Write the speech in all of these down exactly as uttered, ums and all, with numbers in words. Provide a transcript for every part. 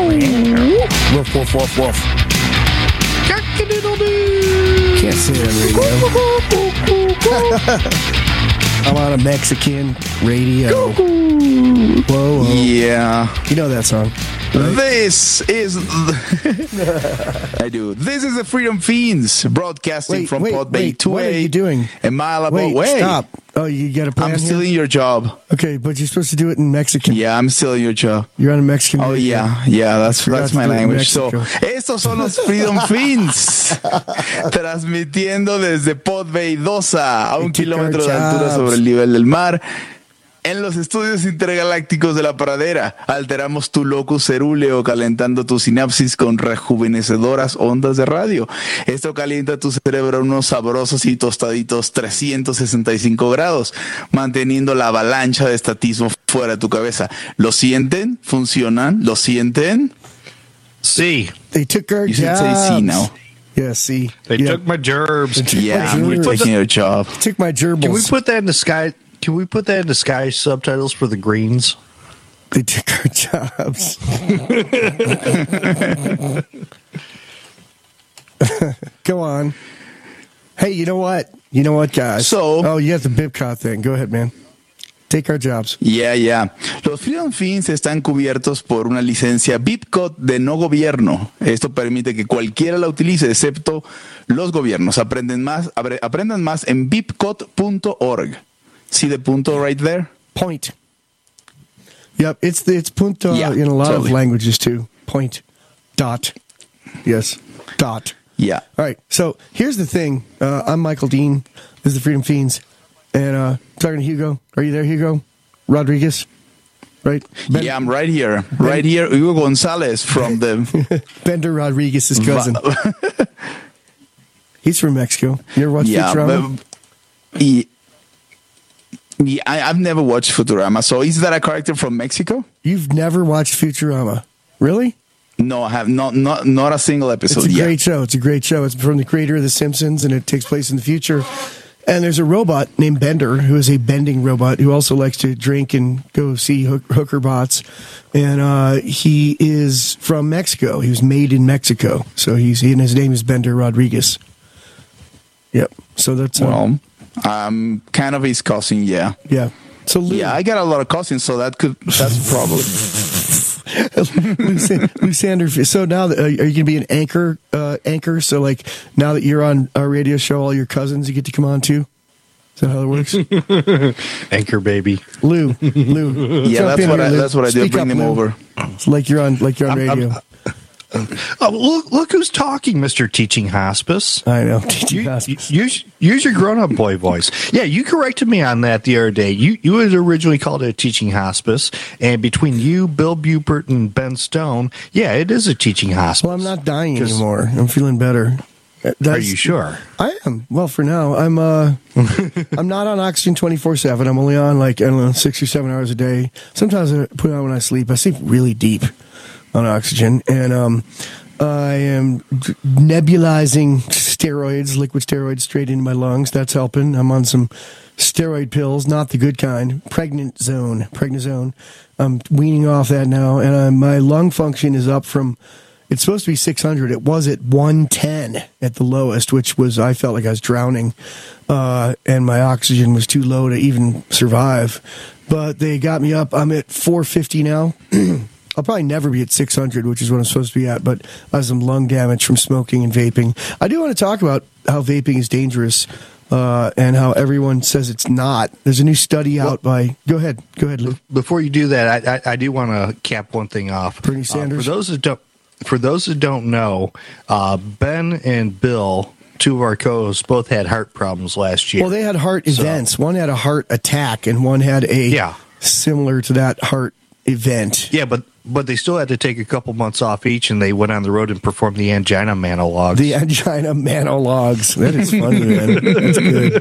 Woof, woof, woof, woof. Can't say that on radio. I'm on a Mexican radio. Whoa, whoa. Yeah. You know that song. Right? This is... I do. This is the Freedom Fiends broadcasting wait, from wait, Pod Bay wait, two A. What are you doing? A mile above. Wait, Wait, stop. Oh, you got a plan I'm here? stealing your job. Okay, but you're supposed to do it in Mexican. Yeah, I'm stealing your job. You're on a Mexican Oh, radio. yeah. Yeah, that's, Forgot that's to my do it in language. So, Mexico. estos son los Freedom Fiends. Transmitiendo desde Pod Bay Dosa, a un took our kilómetro de altura jobs. sobre el nivel del mar. En los estudios intergalácticos de la pradera, alteramos tu locus cerúleo calentando tu sinapsis con rejuvenecedoras ondas de radio. Esto calienta tu cerebro a unos sabrosos y tostaditos trescientos sesenta y cinco grados, manteniendo la avalancha de estatismo fuera de tu cabeza. ¿Lo sienten? ¿Funcionan? ¿Lo sienten? Sí. They took our You should jobs. say sí now. Yeah, see. They yeah. took my gerbs. They took Yeah, my I'm gerbs. taking your job. Took my gerbils. Can we put that in the sky? Can we put that in the sky subtitles for the Greens? They took our jobs. Go on. Hey, you know what? You know what, guys? So- oh, you got the Bibcot thing. Go ahead, man. Take our jobs. Yeah, yeah. Los Freedom Fiends están cubiertos por una licencia BIPCOT de no gobierno. Esto permite que cualquiera la utilice, excepto los gobiernos. Aprenden más, apre- aprendan más en bipcot punto org. See the punto right there? Point. Yep, it's the, it's punto Yeah, in a lot totally. of languages too. Point. Dot. Yes. Dot. Yeah. All right. So here's the thing. Uh, I'm Michael Dean. This is the Freedom Fiends. And uh, talking to Hugo. Are you there, Hugo? Rodriguez? Right? Ben- Yeah, I'm right here. Right here. Hugo Gonzalez from the... Bender Rodriguez's cousin. He's from Mexico. You ever watched yeah, Futurama? but, he, yeah, I, I've never watched Futurama. So is that a character from Mexico? You've never watched Futurama. Really? No, I have not. Not not a single episode It's a yet. great show. It's a great show. It's from the creator of The Simpsons, and it takes place in the future. And there's a robot named Bender, who is a bending robot, who also likes to drink and go see hook, hooker bots. And uh, he is from Mexico. He was made in Mexico. So he's and his name is Bender Rodriguez. Yep. So that's uh, Well, um, kind of his cousin, yeah. yeah. So Lou, Yeah, I got a lot of cousins, so that could that's probably. Lou, Sa- Lou Sanders. So now, that, uh, are you going to be an anchor? Uh, anchor. So like now that you're on our radio show, all your cousins you get to come on too. Is that how it works? Anchor baby. Lou, Lou. Yeah, jump that's in what here, I Lou. that's what I did. Speak Bring up, them Lou. over. It's like you're on, like you're on I'm- I'm- radio. Oh, look! Look who's talking, Mister Teaching Hospice. I know. Teaching You, hospice. use use your grown up boy voice. Yeah, you corrected me on that the other day. You you had originally called it a teaching hospice, and between you, Bill Bupert, and Ben Stone, yeah, it is a teaching hospice. Well, I'm not dying 'Cause- anymore. I'm feeling better. That's, Are you sure? I am. Well, for now, I'm. uh I'm not on oxygen twenty-four seven. I'm only on like I don't know six or seven hours a day. Sometimes I put it on when I sleep. I sleep really deep on oxygen, and um. I am nebulizing steroids, liquid steroids, straight into my lungs. That's helping. I'm on some steroid pills, not the good kind. Pregnant zone, prednisone. I'm weaning off that now, and uh, my lung function is up from. It's supposed to be six hundred. It was at one ten at the lowest, which was I felt like I was drowning, uh, and my oxygen was too low to even survive. But they got me up. I'm at four fifty now. I'll probably never be at six hundred, which is what I'm supposed to be at, but I have some lung damage from smoking and vaping. I do want to talk about how vaping is dangerous uh, and how everyone says it's not. There's a new study out Well, by... Go ahead. Go ahead, Lou. Before you do that, I, I, I do want to cap one thing off. Bernie Uh, Sanders? for those that don't, for those that don't know, uh, Ben and Bill, two of our co-hosts, both had heart problems last year. Well, they had heart So- events. One had a heart attack, and one had a Yeah. similar to that heart event. Yeah, but but they still had to take a couple months off each, and they went on the road and performed the angina monologues. The angina monologues. That is funny, man. That's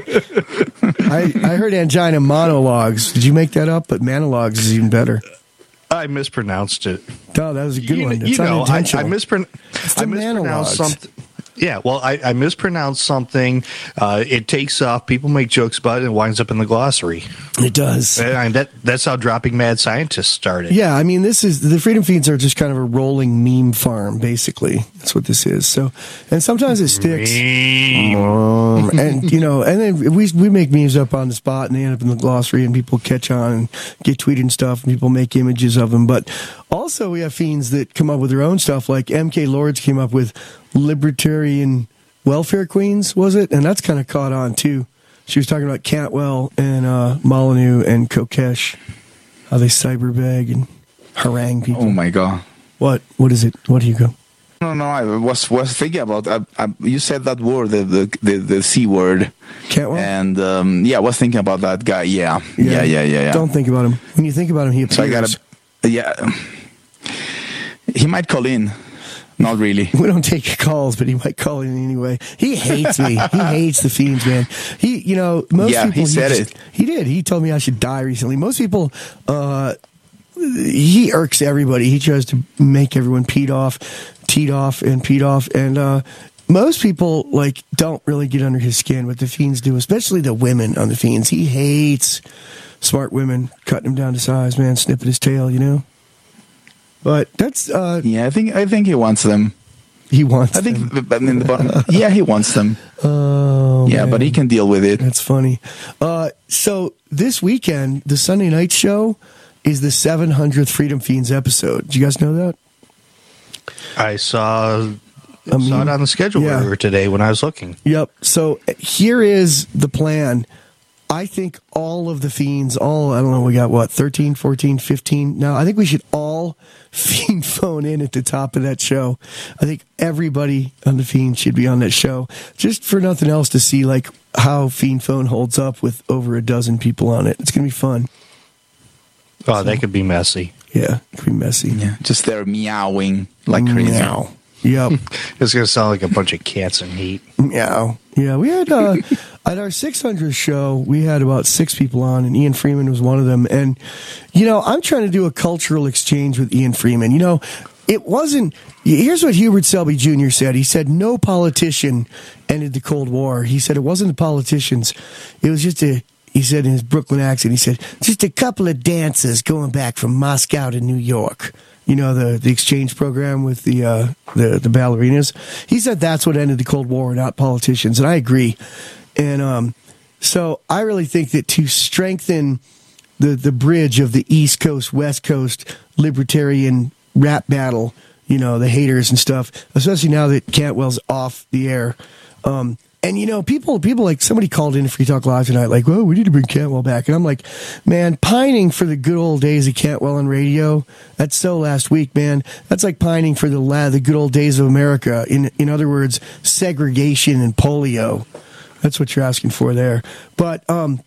good. I, I heard angina monologues. Did you make that up? But monologues is even better. I mispronounced it. Oh, that was a good you, one. you It's know, I, I, unintentional. mispron- It's the I mispronounced monologues. something. Yeah, well, I, I mispronounced something. Uh, it takes off. People make jokes about it, and it winds up in the glossary. It does. And I, that that's how Dropping Mad Scientists started. Yeah, I mean, this is the Freedom Feeds are just kind of a rolling meme farm, basically. That's what this is. So, and sometimes it sticks. Um, and you know, and then we we make memes up on the spot, and they end up in the glossary, and people catch on and get tweeted and stuff, and people make images of them. But also, we have fiends that come up with their own stuff, like M K Lords came up with Libertarian Welfare Queens, was it? And that's kind of caught on too. She was talking about Cantwell and uh, Molyneux and Kokesh, how they cyberbag and harangue people. Oh my god! What? What is it? What do you go? No, no. I was was thinking about. I, I, you said that word, the the the, the C word. Cantwell. And um, yeah, I was thinking about that guy. Yeah, yeah, yeah, yeah. yeah. Don't think about him. When you think about him, he appears. So I gotta. Yeah. He might call in. Not really. We don't take calls, but he might call in anyway. He hates me. He hates the fiends, man. He, you know, most yeah, people. he said he just, it. He did. He told me I should die recently. Most people, uh, he irks everybody. He tries to make everyone peed off, teed off, and peed off. And uh, most people, like, don't really get under his skin, but the fiends do, especially the women on the fiends. He hates smart women cutting him down to size, man, snipping his tail, you know? But that's uh, yeah. I think I think he wants them. He wants. I think. them. I mean, the bottom, yeah, he wants them. Oh, yeah, man. but he can deal with it. That's funny. Uh, so this weekend, the Sunday night show is the seven hundredth Freedom Fiends episode. Did you guys know that? I saw I mean, saw it on the schedule yeah. earlier today when I was looking. Yep. So here is the plan. I think all of the fiends, all, I don't know, we got what, thirteen, fourteen, fifteen? Now, I think we should all fiend phone in at the top of that show. I think everybody on the fiend should be on that show, just for nothing else to see, like, how Fiend Phone holds up with over a dozen people on it. It's going to be fun. Oh, so, that could be messy. Yeah, it could be messy. Yeah, just they're meowing like crazy. Meow. Yep. It's going to sound like a bunch of cats in heat. Meow. Yeah, we had, uh, at our six hundredth show, we had about six people on, and Ian Freeman was one of them. And, you know, I'm trying to do a cultural exchange with Ian Freeman. You know, it wasn't, here's what Hubert Selby Junior said. He said, no politician ended the Cold War. He said it wasn't the politicians. It was just a, he said in his Brooklyn accent, he said, just a couple of dancers going back from Moscow to New York. You know, the, the exchange program with the, uh, the the ballerinas. He said that's what ended the Cold War, not politicians. And I agree. And um, so I really think that to strengthen the, the bridge of the East Coast, West Coast libertarian rap battle, you know, the haters and stuff, especially now that Cantwell's off the air. Um, and, you know, people, people like somebody called in to Free Talk Live tonight, like, well, we need to bring Cantwell back. And I'm like, man, pining for the good old days of Cantwell on radio. That's so last week, man. That's like pining for the la- the good old days of America. In, in other words, segregation and polio. That's what you're asking for there. But, um,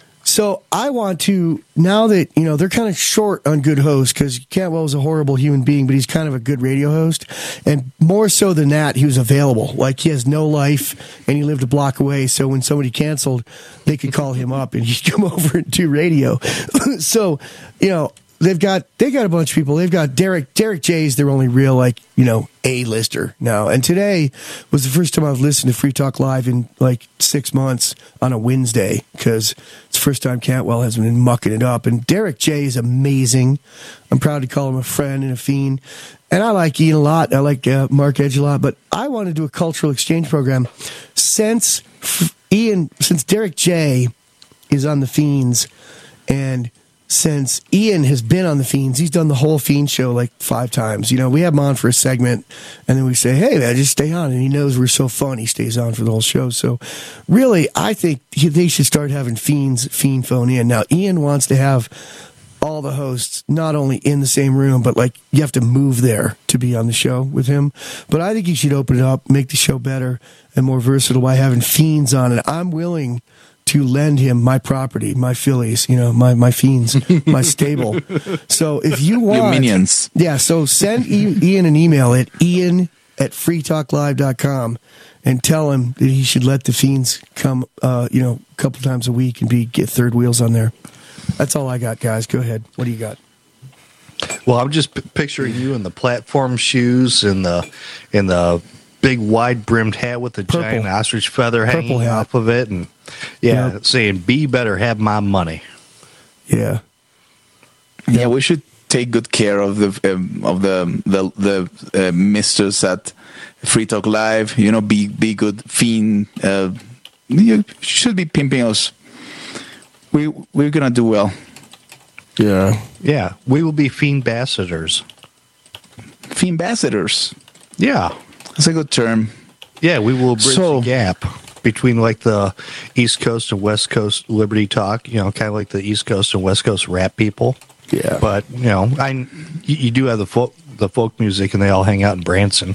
so I want to, now that, you know, they're kind of short on good hosts because Cantwell is a horrible human being, but he's kind of a good radio host. And more so than that, he was available. Like, he has no life and he lived a block away. So when somebody canceled, they could call him up and he'd come over and do radio. So, you know, they've got, they got a bunch of people. They've got Derek, Derek J's their only real, like, you know, A-lister now. And today was the first time I've listened to Free Talk Live in like six months on a Wednesday because it's the first time Cantwell has been mucking it up. And Derek J is amazing. I'm proud to call him a friend and a fiend. And I like Ian a lot. I like uh, Mark Edge a lot. But I want to do a cultural exchange program since Ian, since Derek J is on the Fiends and since Ian has been on the Fiends, he's done the whole Fiend show like five times. You know, we have him on for a segment, and then we say, hey, man, just stay on. And he knows we're so fun, he stays on for the whole show. So, really, I think he, they should start having Fiends Fiend phone in. Now, Ian wants to have all the hosts not only in the same room, but like you have to move there to be on the show with him. But I think he should open it up, make the show better and more versatile by having Fiends on it. I'm willing to lend him my property, my fillies, you know, my, my fiends, my stable. So if you want... Your minions. Yeah, so send e- Ian an email at ian at free talk live dot com and tell him that he should let the fiends come, uh, you know, a couple times a week and be get third wheels on there. That's all I got, guys. Go ahead. What do you got? Well, I'm just p- picturing you in the platform shoes and the in the big wide brimmed hat with a Purple. giant ostrich feather Purple hanging hat. off of it, and yeah, Yep. saying "B better have my money." Yeah. Yeah, we should take good care of the um, of the the the uh, misters at Free Talk Live. You know, be be good fiend. Uh, you should be pimping us. We we're gonna do well. Yeah. Yeah, we will be fiend ambassadors. Fiend ambassadors. Yeah, That's a good term. yeah, we will bridge So- the gap between like the East Coast and West Coast Liberty Talk. You know, kind of like the East Coast and West Coast rap people. Yeah. But you know, I you, you do have the folk the folk music, and they all hang out in Branson.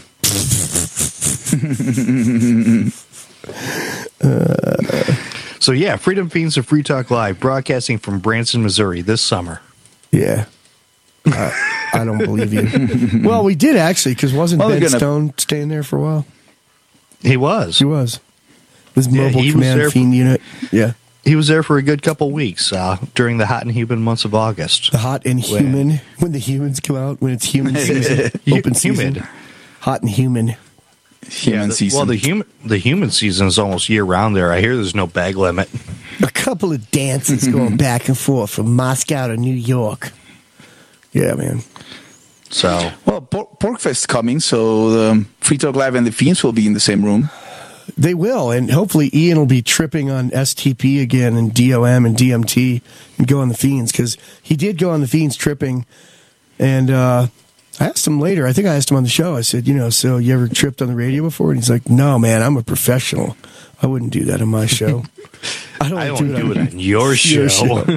uh, so yeah, Freedom Fiends of Free Talk Live, broadcasting from Branson, Missouri, this summer. Yeah. Uh, I don't believe you. Well, we did actually, because wasn't Well, Ben we're gonna- Stone staying there for a while? He was. He was. His Yeah, mobile he was command there for- fiend unit. Yeah. He was there for a good couple weeks uh, during the hot and humid months of August. The hot and human. When the humans come out, when it's human season, Hu- open season. humid. Hot and human. Human the- season. Well, the human the human season is almost year round there. I hear there's no bag limit. A couple of dances going back and forth from Moscow to New York. Yeah, man. So well, Por- Porkfest coming, so the Free Talk Live and the Fiends will be in the same room. They will, and hopefully Ian will be tripping on S T P again and D O M and D M T and go on the Fiends, because he did go on the Fiends tripping. And uh, I asked him later, I think I asked him on the show, I said, you know, so you ever tripped on the radio before? And he's like, no, man, I'm a professional. I wouldn't do that on my show. I don't, I like don't do it do on it on your show. your show.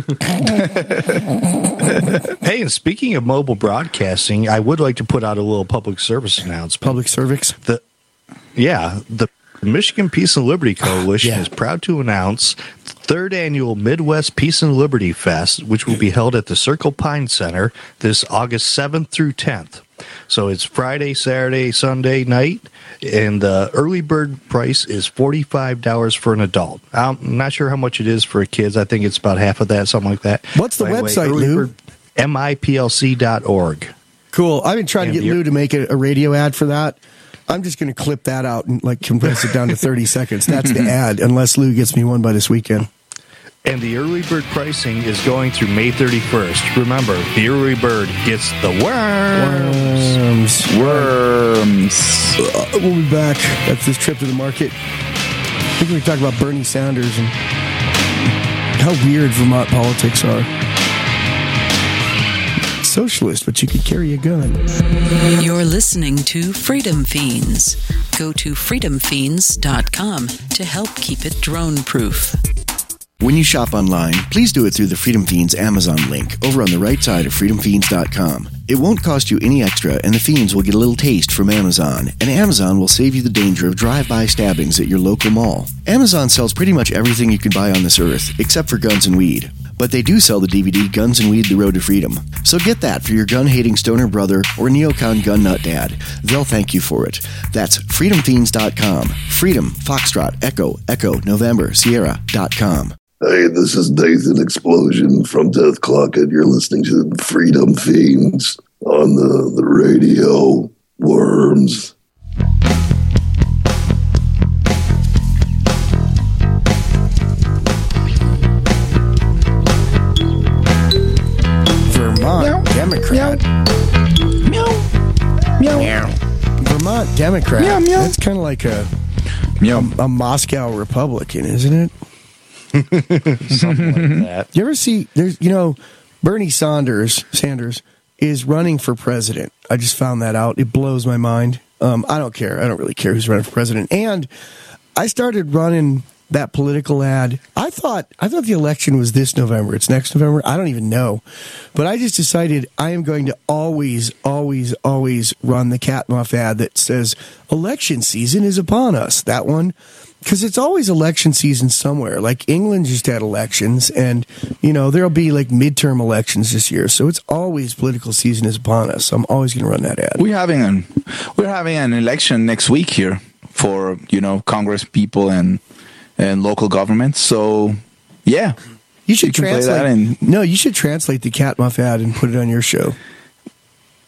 Hey, and speaking of mobile broadcasting, I would like to put out a little public service announcement. Public cervix. The yeah, the Michigan Peace and Liberty Coalition Yeah. is proud to announce the third annual Midwest Peace and Liberty Fest, which will be held at the Circle Pine Center this August seventh through tenth. So it's Friday, Saturday, Sunday night, and the early bird price is forty-five dollars for an adult. I'm not sure how much it is for kids. I think it's about half of that, something like that. What's the By way, website, early Lou? bird- M I P L C dot org. Cool. I've been trying to And get you're- Lou to make a, a radio ad for that. I'm just going to clip that out and like compress it down to thirty seconds. That's the ad, unless Lou gets me one by this weekend. And the early bird pricing is going through May thirty-first. Remember, the early bird gets the worms. Worms. Worms. Uh, we'll be back after this trip to the market. I think we talk about Bernie Sanders and how weird Vermont politics are. Socialist, but you could carry a gun. You're listening to Freedom Fiends. Go to freedom fiends dot com to help keep it drone proof. When you shop online, please do it through the Freedom Fiends Amazon link over on the right side of freedom fiends dot com. It won't cost you any extra, and the Fiends will get a little taste from Amazon, and Amazon will save you the danger of drive-by stabbings at your local mall. Amazon sells pretty much everything you can buy on this earth, except for guns and weed. But they do sell the D V D Guns and Weed: The Road to Freedom. So get that for your gun-hating stoner brother or neocon gun nut dad. They'll thank you for it. That's freedom fiends dot com. Freedom, Foxtrot, Echo, Echo, November, Sierra dot com. Hey, this is Nathan Explosion from Death Clock, and you're listening to Freedom Fiends on the, the radio. Worms. Vermont Democrat. Vermont Democrat. Meow, meow. That's kind of like a, Meow. a Moscow Republican, isn't it? Something like that. You ever see, there's, you know, Bernie Sanders, Sanders is running for president. I just found that out. It blows my mind. Um, I don't care. I don't really care who's running for president. And I started running that political ad. I thought I thought the election was this November. It's next November. I don't even know. But I just decided I am going to always, always, always run the cat muff ad that says election season is upon us. That one. Because it's always election season somewhere. Like England just had elections, and you know there'll be like midterm elections this year. So it's always political season is upon us. So I'm always going to run that ad. We're having an we're having an election next week here for you know Congress people and and local governments. So yeah, You should you can play translate. that and- no, you should translate the cat muff ad and put it on your show.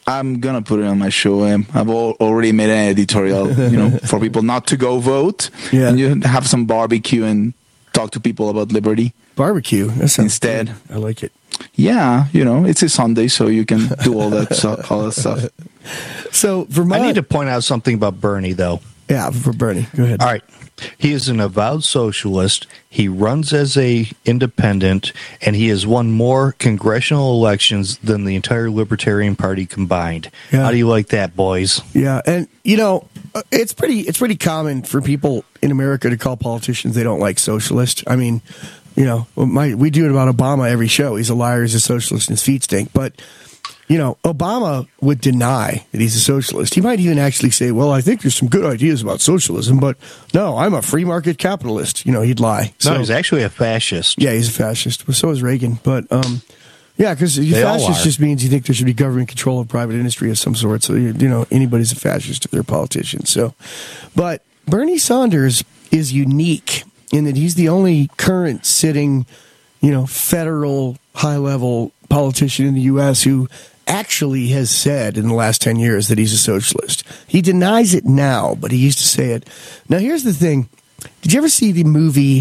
I'm gonna put it on my show. Um, I've al- already made an editorial, you know, for people not to go vote. Yeah. And you have some barbecue and talk to people about liberty. Barbecue. That sounds Instead. good. I like it. Yeah, you know, it's a Sunday, so you can do all that stuff, all that stuff. So Vermont. I need to point out something about Bernie, though. Yeah, for Bernie. Go ahead. All right. He is an avowed socialist. He runs as a independent, and he has won more congressional elections than the entire Libertarian Party combined. Yeah. How do you like that, boys? Yeah, and you know, it's pretty it's pretty common for people in America to call politicians they don't like socialist. I mean, you know, my, we do it about Obama every show. He's a liar, he's a socialist, and his feet stink. But you know, Obama would deny that he's a socialist. He might even actually say, well, I think there's some good ideas about socialism, but no, I'm a free market capitalist. You know, he'd lie. No, So, he's actually a fascist. yeah, he's a fascist. Well, so is Reagan. But, um, yeah, because all fascist are. just means you think there should be government control of private industry of some sort. So, you, you know, anybody's a fascist if they're a politician. So, but Bernie Sanders is unique in that he's the only current sitting, you know, federal high-level politician in the U S who actually has said in the last ten years that he's a socialist. He denies it now, but he used to say it. Now, here's the thing. Did you ever see the movie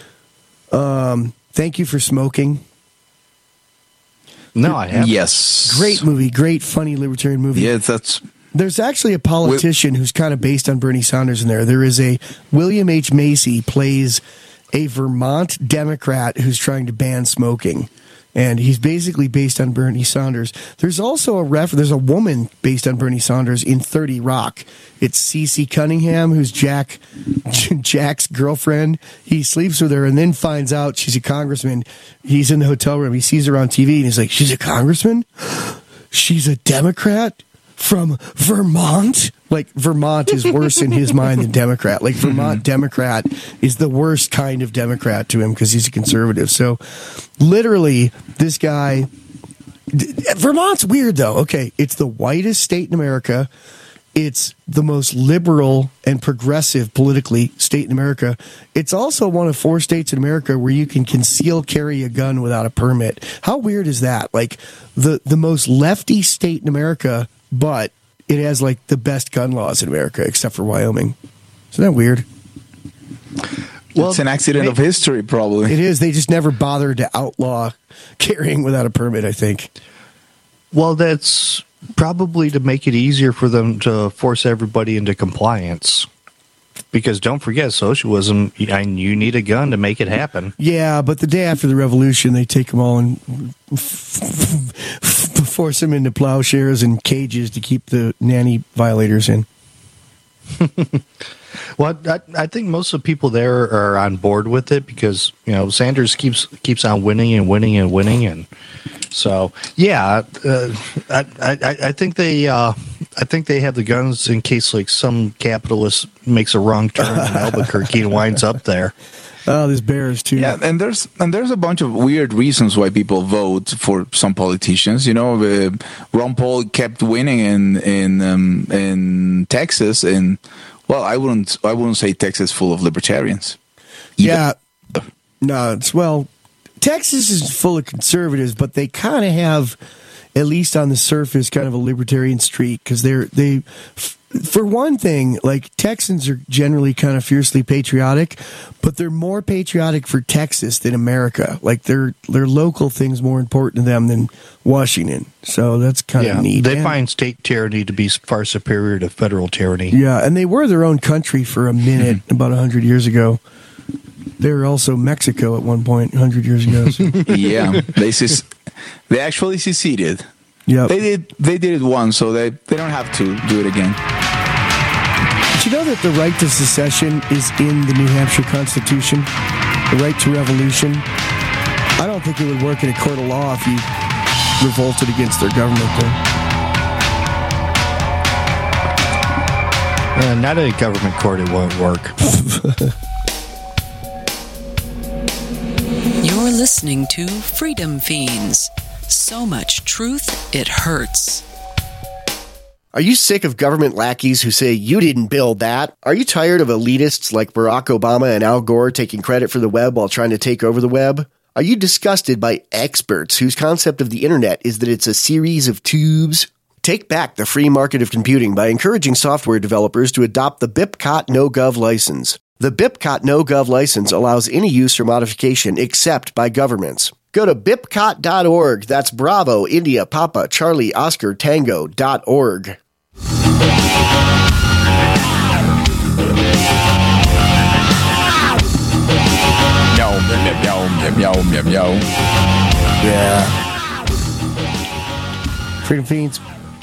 um, Thank You for Smoking? No, I haven't. Yes. Great movie, great, funny libertarian movie. Yeah, that's There's actually a politician who's kind of based on Bernie Sanders in there. There is a William H. Macy plays a Vermont Democrat who's trying to ban smoking. And he's basically based on Bernie Sanders. There's also a ref. There's a woman based on Bernie Sanders in thirty Rock. It's Cece Cunningham, who's Jack Jack's girlfriend. He sleeps with her and then finds out she's a congressman. He's in the hotel room. He sees her on T V and he's like, "She's a congressman? She's a Democrat from Vermont?" Like, Vermont is worse in his mind than Democrat. Like, Vermont Democrat is the worst kind of Democrat to him because he's a conservative. So, literally, this guy... Vermont's weird, though. Okay, it's the whitest state in America. It's the most liberal and progressive politically state in America. It's also one of four states in America where you can conceal carry a gun without a permit. How weird is that? Like, the, the most lefty state in America, but it has, like, the best gun laws in America, except for Wyoming. Isn't that weird? Well, it's an accident of history, probably. It is. They just never bothered to outlaw carrying without a permit, I think. Well, that's probably to make it easier for them to force everybody into compliance. Because don't forget, socialism, and you need a gun to make it happen. Yeah, but the day after the revolution, they take them all and force them into plowshares and cages to keep the nanny violators in. Well, I, I think most of the people there are on board with it because, you know, Sanders keeps keeps on winning and winning and winning, and so yeah, uh, I, I I think they uh, I think they have the guns in case like some capitalist makes a wrong turn in Albuquerque and winds up there. Oh, there's bears too. Yeah, and there's and there's a bunch of weird reasons why people vote for some politicians. You know, uh, Ron Paul kept winning in in um, in Texas, and well, I wouldn't I wouldn't say Texas full of libertarians. Yeah, no, it's well, Texas is full of conservatives, but they kind of have, at least on the surface, kind of a libertarian streak because they're they. For one thing, like, Texans are generally kind of fiercely patriotic, but they're more patriotic for Texas than America. Like, their their local thing's more important to them than Washington. So that's kind Yeah, of neat. they And- find state tyranny to be far superior to federal tyranny. Yeah, and they were their own country for a minute about one hundred years ago. They were also Mexico at one point one hundred years ago. So. Yeah, they ses- they actually seceded. Yep. They did they did it once, so they, they don't have to do it again. Did you know that the right to secession is in the New Hampshire Constitution? The right to revolution? I don't think it would work in a court of law if you revolted against their government, though. Uh, not in a government court, it won't work. You're listening to Freedom Fiends. So much truth, it hurts. Are you sick of government lackeys who say you didn't build that? Are you tired of elitists like Barack Obama and Al Gore taking credit for the web while trying to take over the web? Are you disgusted by experts whose concept of the internet is that it's a series of tubes? Take back the free market of computing by encouraging software developers to adopt the BIPCOT NoGov license. The BIPCOT NoGov license allows any use or modification except by governments. Go to bipcot dot org. That's Bravo, India, Papa, Charlie, Oscar, Tango dot org. Meow, meow, meow, meow, meow, meow. Yeah. Freedom Fiends.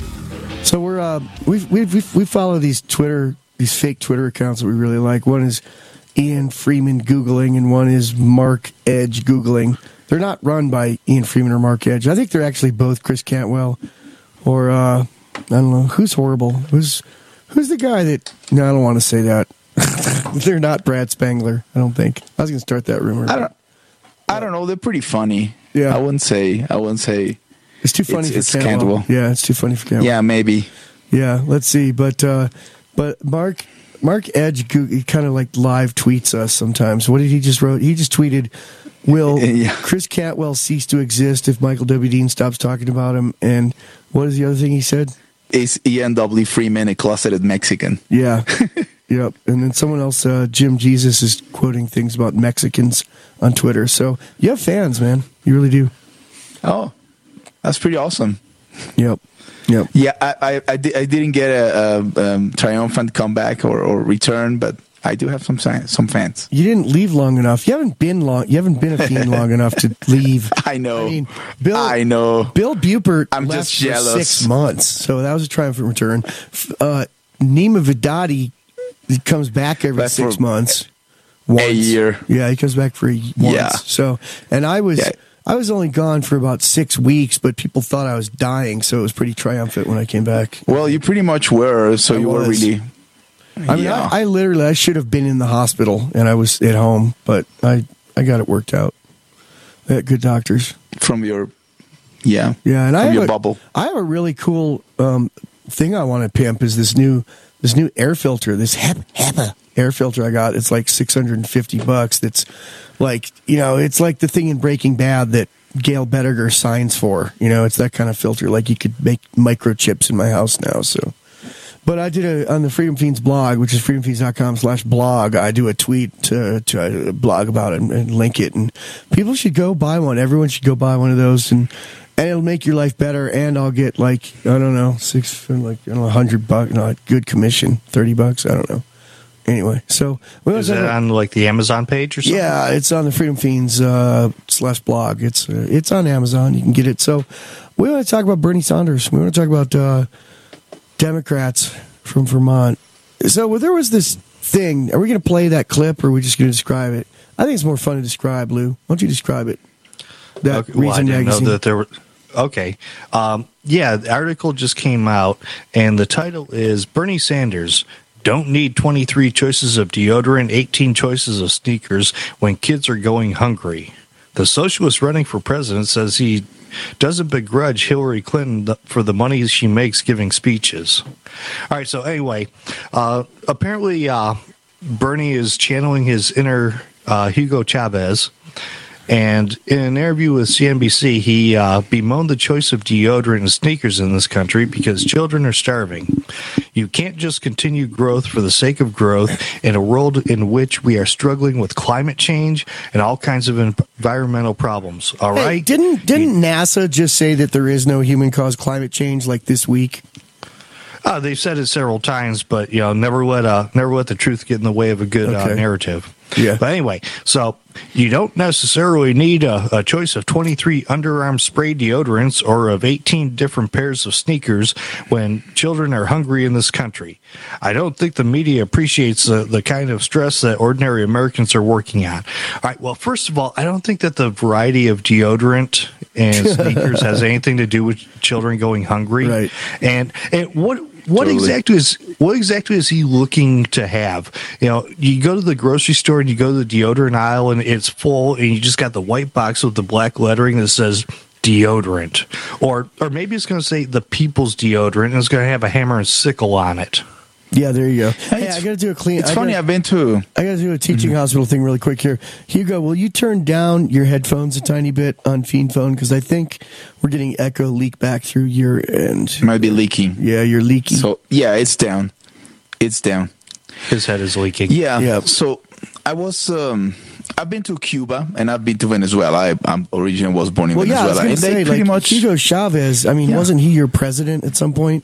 So we're uh we've we've we've we follow these Twitter these fake Twitter accounts that we really like. One is Ian Freeman Googling and one is Mark Edge Googling. They're not run by Ian Freeman or Mark Edge. I think they're actually both Chris Cantwell or uh I don't know who's horrible. Who's who's the guy that no, I don't want to say that. They're not Brad Spangler, I don't think. I was gonna start that rumor. I don't I don't know, they're pretty funny. Yeah. I wouldn't say I wouldn't say It's too funny It's- for it's Cantwell. Cantwell. Yeah, it's too funny for Cantwell. Yeah, maybe. Yeah, let's see. But uh, but Mark Mark Edge he kind of like live tweets us sometimes. What did he just wrote? He just tweeted, "Will Yeah. Chris Cantwell cease to exist if Michael W. Dean stops talking about him?" And what is the other thing he said? Is Ian W. Freeman a closeted Mexican? Yeah, yep. And then someone else, uh, Jim Jesus, is quoting things about Mexicans on Twitter. So you have fans, man. You really do. Oh, that's pretty awesome. Yep. Yep. Yeah, I I, I, di- I didn't get a, a um, triumphant comeback or, or return, but I do have some si- some fans. You didn't leave long enough. You haven't been long. You haven't been a fiend long enough to leave. I know. I mean, Bill. I know. Bill Bupert. I'm left just jealous. For six months, so that was a triumphant return. F- Uh, Nima Vidadi comes back every That's six for months. Once. a year. Yeah, he comes back for a once. Yeah. So, and I was. Yeah. I was only gone for about six weeks, but people thought I was dying, so it was pretty triumphant when I came back. Well, you pretty much were, so I you were was. really. I mean, yeah. I, I literally, I should have been in the hospital, and I was at home, but I, I got it worked out. I had good doctors. from your, yeah, Yeah, and I from have your a, bubble. I have a really cool um, thing I want to pimp is this new this new air filter, this Hep- HEPA air filter I got. It's like six hundred fifty bucks. That's like, you know, it's like the thing in Breaking Bad that Gail Bediger signs for. You know, it's that kind of filter. Like you could make microchips in my house now. So, but I did a on the Freedom Fiends blog, which is freedom fiends dot com slash blog. I do a tweet to, to blog about it and, and link it, and people should go buy one. Everyone should go buy one of those, and and it'll make your life better. And I'll get like I don't know six like I don't know a hundred bucks, no, good commission, thirty bucks. I don't know. Anyway, so we Is it on like the Amazon page or something? yeah, it's on the Freedom Fiends uh, slash blog. It's uh, it's on Amazon. You can get it. So we want to talk about Bernie Sanders. We want to talk about uh, Democrats from Vermont. So well, there was this thing. Are we going to play that clip, or are we just going to describe it? I think it's more fun to describe. Lou, why don't you describe it? That Okay, well, I Reason didn't magazine. know that there were. Okay, um, yeah, the article just came out, and the title is Bernie Sanders. Don't need twenty-three choices of deodorant, eighteen choices of sneakers when kids are going hungry. The socialist running for president says he doesn't begrudge Hillary Clinton the, for the money she makes giving speeches. All right, so anyway, uh, apparently uh, Bernie is channeling his inner uh, Hugo Chavez. And in an interview with C N B C, he uh, bemoaned the choice of deodorant and sneakers in this country because children are starving. You can't just continue growth for the sake of growth in a world in which we are struggling with climate change and all kinds of environmental problems. All Hey, right? didn't didn't NASA just say that there is no human-caused climate change like this week? Uh, they've said it several times, but you know, never let uh, never let the truth get in the way of a good Okay. uh, narrative. Yeah. But anyway, so you don't necessarily need a, a choice of twenty-three underarm spray deodorants or of eighteen different pairs of sneakers when children are hungry in this country. I don't think the media appreciates the, the kind of stress that ordinary Americans are working on. All right. Well, first of all, I don't think that the variety of deodorant and sneakers has anything to do with children going hungry. Right. And and what what Totally. exactly is what exactly is he looking to have? You know, you go to the grocery store and you go to the deodorant aisle and it's full, and you just got the white box with the black lettering that says deodorant, or or maybe it's going to say the People's Deodorant and it's going to have a hammer and sickle on it. Yeah, there you go. Hey, I got to do a clean. It's I funny. Gotta, I've been to. I got to do a teaching mm-hmm. hospital thing really quick here. Hugo, will you turn down your headphones a tiny bit on Fiend Phone? Because I think we're getting echo leak back through your end. Might be leaking. Yeah, you're leaking. So yeah, it's down. It's down. His head is leaking. Yeah. Yeah. So I was. Um, I've been to Cuba and I've been to Venezuela. I, I'm originally was born in well, Venezuela. Yeah, I was and say, they pretty like, much Hugo Chavez. I mean, yeah. wasn't he your president at some point?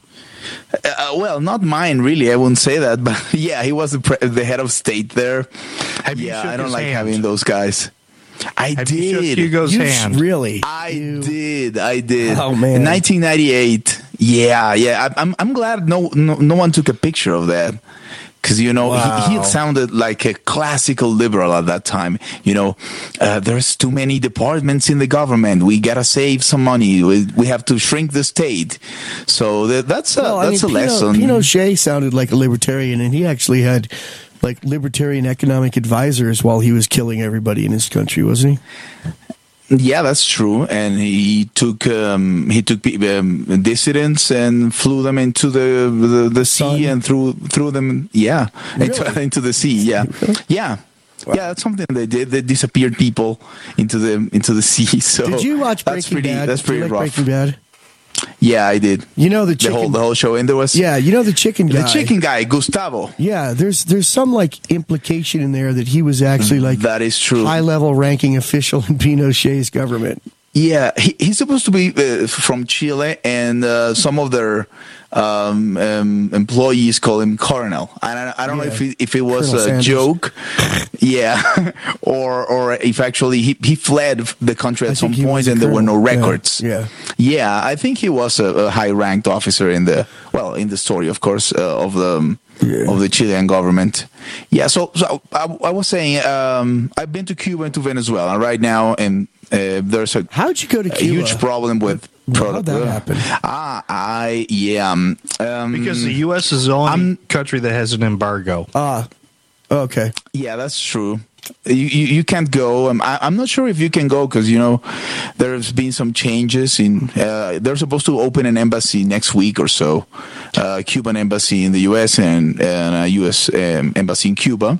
Uh, well, not mine, really. I wouldn't say that, but yeah, he was the, pre- the head of state there. Have you yeah, shook I don't his like hand? having those guys. I Have did. You shook Hugo's You hand. Really? I You- did. I did. Oh, man. In nineteen ninety-eight. Yeah, yeah. I, I'm I'm glad no no, no one took a picture of that. Because, you know, Wow. he, he sounded like a classical liberal at that time. You know, uh, there's too many departments in the government. We got to save some money. We, we have to shrink the state. So that, that's a, Well, I that's mean, a lesson. Pinot, Pinochet sounded like a libertarian, and he actually had like libertarian economic advisors while he was killing everybody in his country, wasn't he? Yeah, that's true. And he took um, he took um, dissidents and flew them into the the, the sea Sun. and threw threw them yeah into, Really? into the sea. Yeah, Really? yeah. Wow. Yeah, that's something they did. They disappeared people into the into the sea. So Did you watch Breaking that's pretty, Bad? That's Did you pretty like rough. Breaking Bad? Yeah, I did. You know the The chicken. whole the whole show, and there was yeah, you know the chicken guy. the chicken guy, Gustavo. Yeah, there's there's some like implication in there that he was actually like That is true. high level ranking official in Pinochet's government. Yeah, he, he's supposed to be uh, from Chile, and uh, some of their um, um, employees call him Colonel. And I, I don't Yeah. know if it, if it was Colonel a Sanders. joke, yeah, or or if actually he, he fled the country I at some think he point was a and there were no colonel. Yeah, records. yeah. yeah, I think he was a, a high-ranked officer in the well in the story, of course, uh, of the Yeah. of the Chilean government. Yeah, so so I, I was saying um, I've been to Cuba and to Venezuela right now, and uh, there's a How'd you go to a Cuba? huge problem with How'd that uh, happen? Ah, I yeah. Um, um, Because the U S is the only I'm- country that has an embargo. Ah, okay. yeah, that's true. You you, you can't go. Um, I, I'm not sure if you can go because you know there's been some changes in. Uh, they're supposed to open an embassy next week or so, uh, Cuban embassy in the U S and, and a U S um, embassy in Cuba.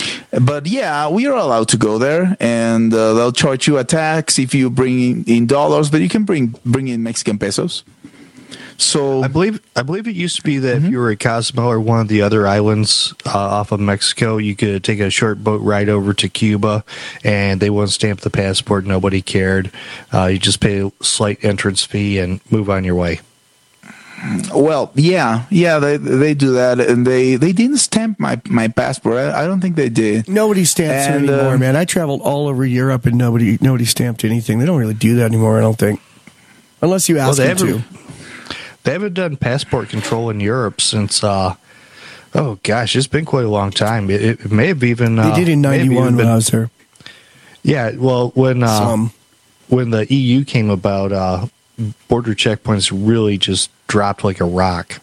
But yeah, we are allowed to go there, and uh, they'll charge you a tax if you bring in, in dollars, but you can bring bring in Mexican pesos. So I believe I believe it used to be that Mm-hmm. if you were at Cozumel or one of the other islands uh, off of Mexico, you could take a short boat ride over to Cuba, and they wouldn't stamp the passport. Nobody cared. Uh, you just pay a slight entrance fee and move on your way. Well, yeah, yeah, they they do that, and they, they didn't stamp my, my passport. I, I don't think they did. Nobody stamps it And, anymore, uh, man. I traveled all over Europe and nobody nobody stamped anything. They don't really do that anymore, I don't think. Unless you ask they them to. haven't- They haven't done passport control in Europe since, uh, oh gosh, it's been quite a long time. It, it may have even They uh, did in may have even ninety-one when been- I was there. Yeah, well, when uh, Some. when the E U came about, uh, border checkpoints really just dropped like a rock.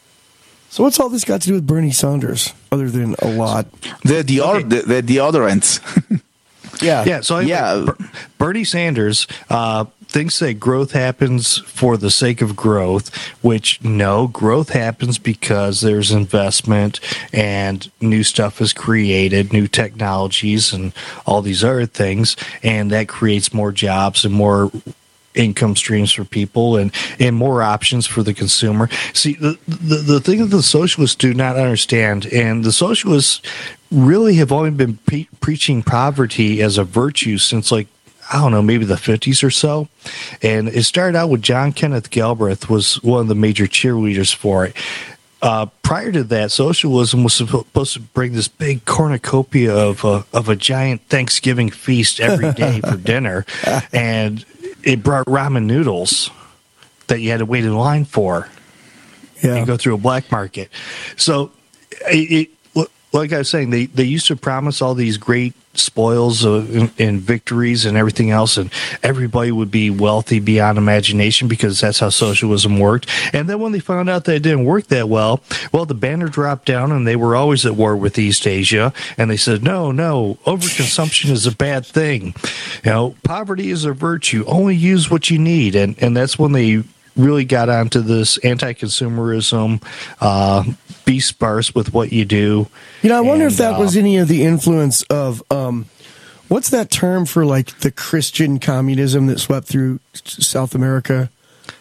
So what's all this got to do with Bernie Sanders, other than a lot? The deodor- Okay. the, the deodorants. Yeah. Yeah, so anyway, Yeah. Ber- Bernie Sanders uh, thinks that growth happens for the sake of growth, which no, growth happens because there's investment and new stuff is created, new technologies and all these other things, and that creates more jobs and more income streams for people and, and more options for the consumer. See, the, the, the thing that the socialists do not understand, and the socialists really have only been pre- preaching poverty as a virtue since like, I don't know, maybe the fifties or so. And it started out with John Kenneth Galbraith was one of the major cheerleaders for it. Uh, prior to that, socialism was supposed to bring this big cornucopia of a, of a giant Thanksgiving feast every day for dinner. And it brought ramen noodles that you had to wait in line for Yeah. and go through a black market. So, it, it, like I was saying, they, they used to promise all these great spoils of, and, and victories and everything else, and everybody would be wealthy beyond imagination because that's how socialism worked. And then when they found out that it didn't work that well, well, the banner dropped down and they were always at war with East Asia. And they said, no, no, overconsumption is a bad thing. You know, poverty is a virtue. Only use what you need. And, and that's when they really got onto this anti-consumerism, uh, be sparse with what you do. You know, I wonder And, if that uh, was any of the influence of, um, what's that term for like the Christian communism that swept through South America?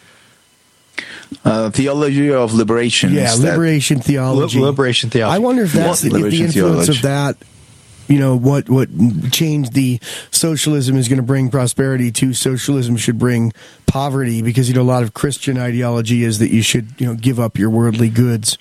Uh, theology of liberation. Yeah, is that- liberation theology. Li- liberation theology. I wonder if that's the, if the Liberation influence theology. of that, you know, what, what changed the socialism is going to bring prosperity to socialism should bring poverty, because, you know, a lot of Christian ideology is that you should, you know, give up your worldly goods.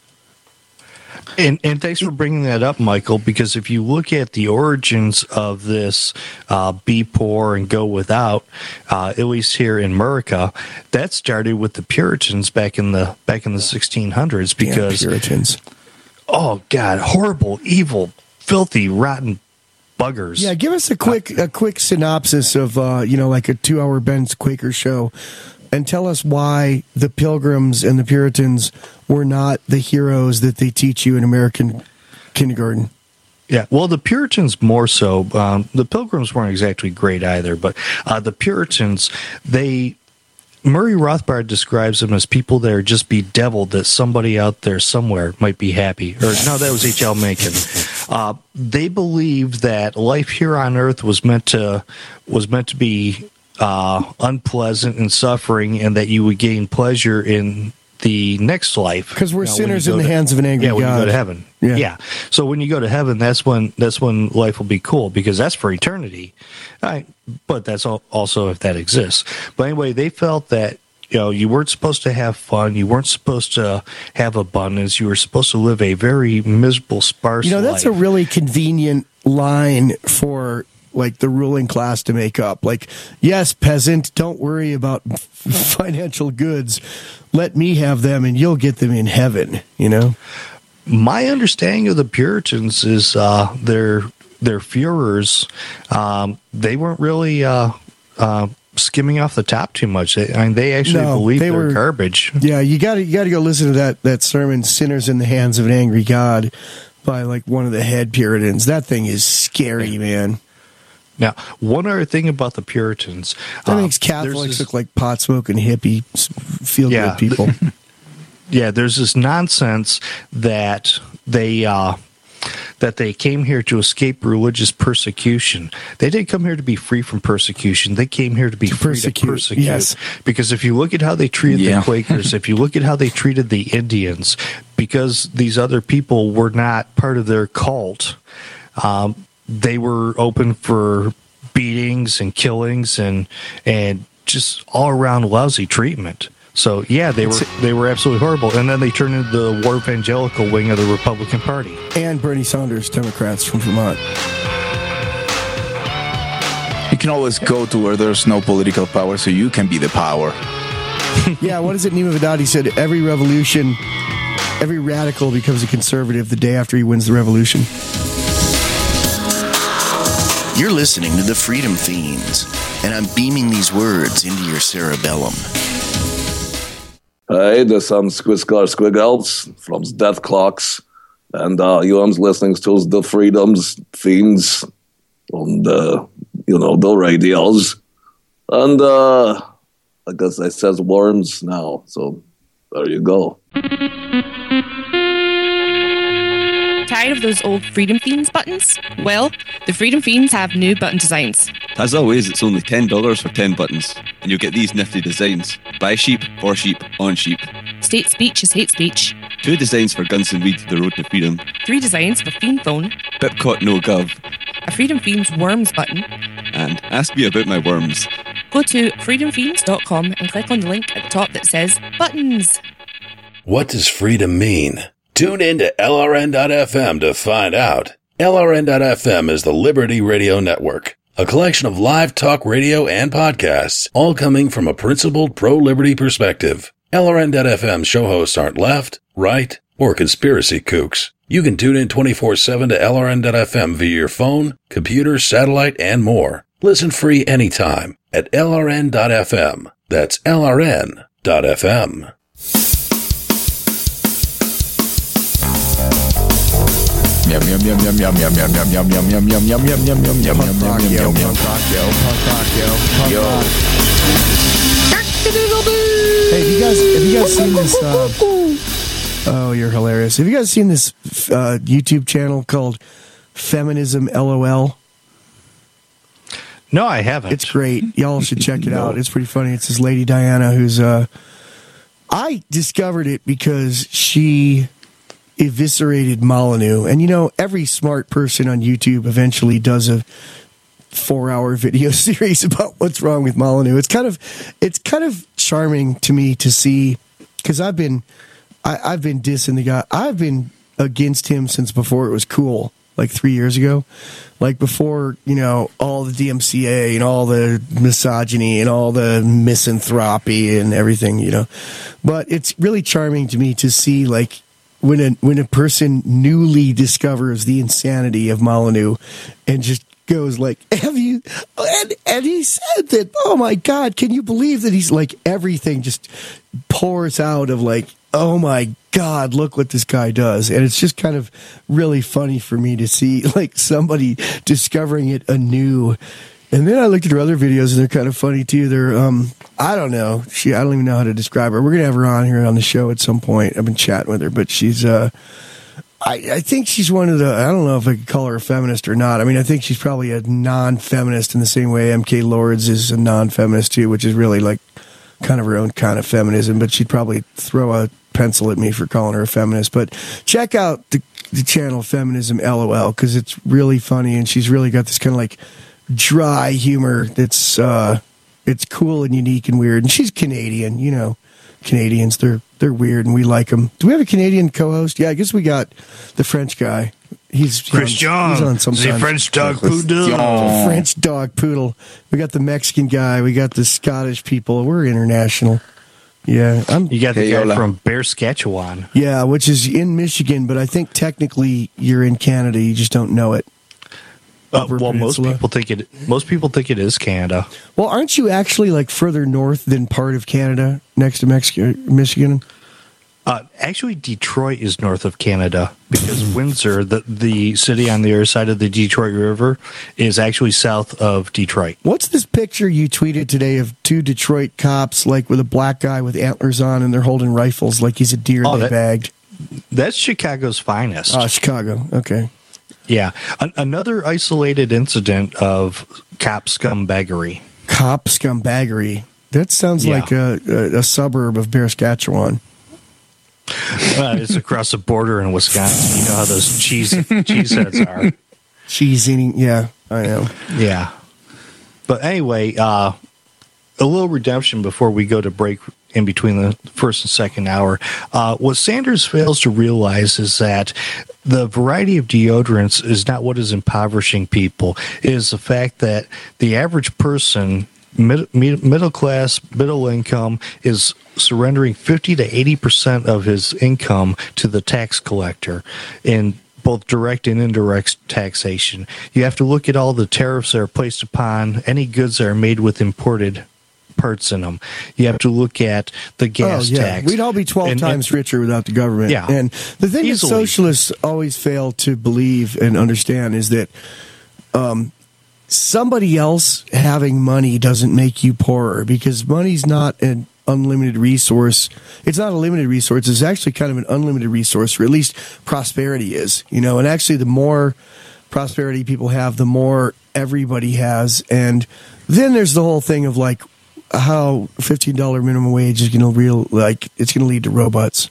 And, and thanks for bringing that up, Michael, because if you look at the origins of this uh, be poor and go without, uh, at least here in America, that started with the Puritans back in the back in the sixteen hundreds. Because Damn Puritans. oh God, horrible, evil, filthy, rotten buggers. Yeah, give us a quick a quick synopsis of uh, you know, like a two hour Ben's Quaker show, and tell us why the Pilgrims and the Puritans were not the heroes that they teach you in American kindergarten. Yeah, well, the Puritans more so. Um, the Pilgrims weren't exactly great either, but uh, the Puritans, they. Murray Rothbard describes them as people that are just bedeviled that somebody out there somewhere might be happy. Or no, that was H L Mencken. Uh, they believed that life here on Earth was meant to was meant to be uh, unpleasant and suffering, and that you would gain pleasure in the next life, Because we're You know, when sinners you in go the to- hands of an angry yeah, when God. you go to heaven. Yeah. Yeah. So when you go to heaven, that's when that's when life will be cool, because that's for eternity. All right. But that's al- also if that exists. But anyway, they felt that, you know, you weren't supposed to have fun. You weren't supposed to have abundance. You were supposed to live a very miserable, sparse You know, that's a life. really convenient line for like the ruling class to make up. Like, yes, peasant, don't worry about f- financial goods. Let me have them and you'll get them in heaven, you know? My understanding of the Puritans is uh, their their Führers, um, they weren't really uh, uh, skimming off the top too much. They, I mean, they actually No, believed they they were were- garbage. Yeah, you got to you got to go listen to that that sermon, "Sinners in the Hands of an Angry God," by like one of the head Puritans. That thing is scary, man. Now, one other thing about the Puritans. That uh, makes there's Catholics this- look like pot smoking hippie feel good Yeah. people. Yeah, there's this nonsense that they uh, that they came here to escape religious persecution. They didn't come here to be free from persecution. They came here to be To free persecute, to persecute. yes. Because if you look at how they treated Yeah. the Quakers, if you look at how they treated the Indians, because these other people were not part of their cult, um, they were open for beatings and killings and and just all around lousy treatment. So yeah, they were they were absolutely horrible, and then they turned into the war evangelical wing of the Republican Party. And Bernie Sanders, Democrats from Vermont. You can always go to where there's no political power, so you can be the power. Yeah, what is it? Nima Vadadi said every revolution, every radical becomes a conservative the day after he wins the revolution. You're listening to the Freedom Fiends, and I'm beaming these words into your cerebellum. Hey, this is Squiskar Squiggles from Death Clocks, and uh, you are listening to the Freedoms Fiends on the, you know, the radios. And uh, I guess I says worms now, so there you go. Tired of those old Freedom Fiends buttons? Well, the Freedom Fiends have new button designs. As always, it's only ten dollars for ten buttons, and you'll get these nifty designs. By sheep, for sheep, on sheep. State speech is hate speech. Two designs for Guns and Weed, The Road to Freedom. Three designs for Fiend Phone. Pipcot No Gov. A Freedom Fiends Worms button. And Ask Me About My Worms. Go to freedom fiends dot com and click on the link at the top that says Buttons. What does freedom mean? Tune in to L R N dot F M to find out. L R N dot F M is the Liberty Radio Network, a collection of live talk radio and podcasts, all coming from a principled pro-liberty perspective. L R N dot F M show hosts aren't left, right, or conspiracy kooks. You can tune in twenty-four seven to L R N dot F M via your phone, computer, satellite, and more. Listen free anytime at L R N dot F M. That's L R N dot F M. Yum yum yum yum yum yum yum yum yum yum yum yum yum yum yum yum yum Punk rock, yum yo, yum punk rock, yo, punk rock, yo, punk Yo. rock. Hey, have you guys have you guys seen this? Uh, Oh, you're hilarious. Have you guys seen this uh, YouTube channel called Feminism LOL? No, I haven't. It's great. Y'all should check it no. out. It's pretty funny. It's this lady, Diana, who's... Uh, I discovered it because she eviscerated Molyneux. And, you know, every smart person on YouTube eventually does a four-hour video series about what's wrong with Molyneux. It's kind of, it's kind of charming to me to see, because I've been, I, I've been dissing the guy. I've been against him since before it was cool, like three years ago. Like before, you know, all the D M C A and all the misogyny and all the misanthropy and everything, you know. But it's really charming to me to see, like, when a when a person newly discovers the insanity of Molyneux and just goes like, have you, and, and he said that, oh my God, can you believe that he's like, everything just pours out of like, oh my God, look what this guy does. And it's just kind of really funny for me to see like somebody discovering it anew. And then I looked at her other videos and they're kind of funny too. They're, um, I don't know. She, I don't even know how to describe her. We're going to have her on here on the show at some point. I've been chatting with her, but she's, uh, I, I think she's one of the, I don't know if I could call her a feminist or not. I mean, I think she's probably a non-feminist in the same way M K Lords is a non-feminist too, which is really like kind of her own kind of feminism, but she'd probably throw a pencil at me for calling her a feminist. But check out the, the channel Feminism LOL, because it's really funny and she's really got this kind of like dry humor that's, uh, it's cool and unique and weird. And she's Canadian, you know. Canadians, they're they're weird and we like them. Do we have a Canadian co-host? Yeah, I guess we got the French guy. He's Christian. He's on sometimes. The French dog poodle. The French dog poodle. We got the Mexican guy. We got the Scottish people. We're international. Yeah, I'm. You got the guy from Bear Saskatchewan. Yeah, which is in Michigan, but I think technically you're in Canada. You just don't know it. Uh, well, most people think it. Most people think it is Canada. Well, aren't you actually like further north than part of Canada, next to Mexico, Michigan? Uh, actually, Detroit is north of Canada because Windsor, the the city on the other side of the Detroit River, is actually south of Detroit. What's this picture you tweeted today of two Detroit cops, like with a black guy with antlers on, and they're holding rifles like he's a deer oh, they that, bagged? That's Chicago's finest. Oh, Chicago. Okay. Yeah. An- another isolated incident of cop scumbaggery. Cop scumbaggery. That sounds Yeah. like a, a, a suburb of Bear Saskatchewan. Uh, it's across the border in Wisconsin. You know how those cheese cheeseheads are. Cheese eating. Yeah, I know. Yeah. But anyway, uh, a little redemption before we go to break in between the first and second hour. Uh, what Sanders fails to realize is that the variety of deodorants is not what is impoverishing people. It is the fact that the average person, mid, mid, middle class, middle income, is surrendering fifty to eighty percent of his income to the tax collector in both direct and indirect taxation. You have to look at all the tariffs that are placed upon any goods that are made with imported parts in them. You have to look at the gas oh, yeah. tax. We'd all be twelve and, times and, richer without the government. Yeah, and the thing easily. that socialists always fail to believe and understand is that um, somebody else having money doesn't make you poorer, because money's not an unlimited resource. It's not a limited resource. It's actually kind of an unlimited resource, or at least prosperity is. You know, and actually the more prosperity people have, the more everybody has. And then there's the whole thing of like how fifteen dollars minimum wage is going to real like it's going to lead to robots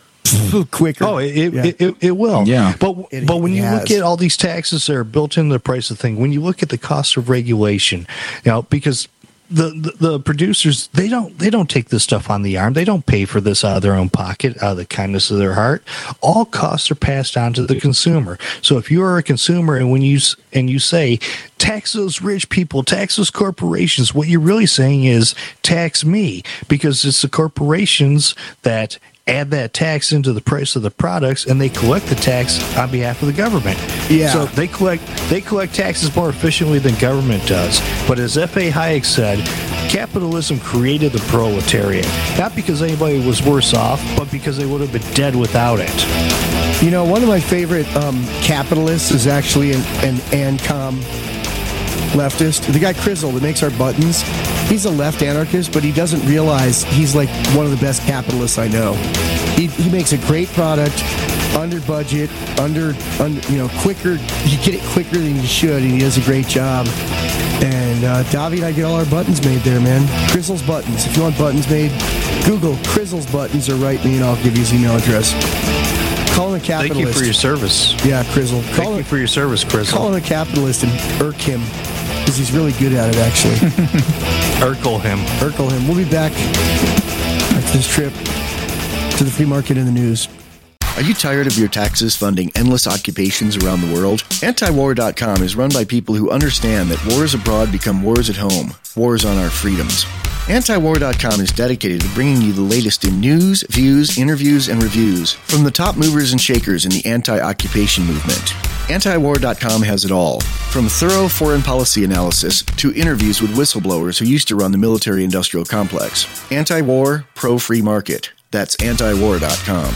quicker. Oh, it yeah. it, it, it will. Yeah. But It- but when it you has. look at all these taxes that are built into the price of the thing, when you look at the cost of regulation, you know, because the, the the producers, they don't they don't take this stuff on the arm. They don't pay for this out of their own pocket, out of the kindness of their heart. All costs are passed on to the consumer. So if you are a consumer and when you s- and you say tax those rich people, tax those corporations, what you're really saying is tax me, because it's the corporations that add that tax into the price of the products, and they collect the tax on behalf of the government. Yeah. So they collect they collect taxes more efficiently than government does. But as F A Hayek said, capitalism created the proletariat, not because anybody was worse off, but because they would have been dead without it. You know, one of my favorite um, capitalists is actually an, an ANCOM leftist. The guy Crizzle that makes our buttons. he's a left anarchist, but he doesn't realize he's like one of the best capitalists I know. He, he makes a great product, under budget, under, under, you know, quicker. You get it quicker than you should, and he does a great job. And uh, Davi and I get all our buttons made there, man. Crizzle's Buttons. If you want buttons made, Google Crizzle's Buttons or write me, and I'll give you his email address. Call him a capitalist. Thank you for your service. Yeah, Crizzle. Thank Call you him, for your service, Crizzle. Call him a capitalist and irk him, because he's really good at it, actually. Urkel him. Urkel him. We'll be back after this trip to the flea market in the news. Are you tired of your taxes funding endless occupations around the world? anti war dot com is run by people who understand that wars abroad become wars at home, wars on our freedoms. anti war dot com is dedicated to bringing you the latest in news, views, interviews, and reviews from the top movers and shakers in the anti-occupation movement. anti war dot com has it all, from thorough foreign policy analysis to interviews with whistleblowers who used to run the military-industrial complex. Anti-war, pro-free market. That's anti war dot com.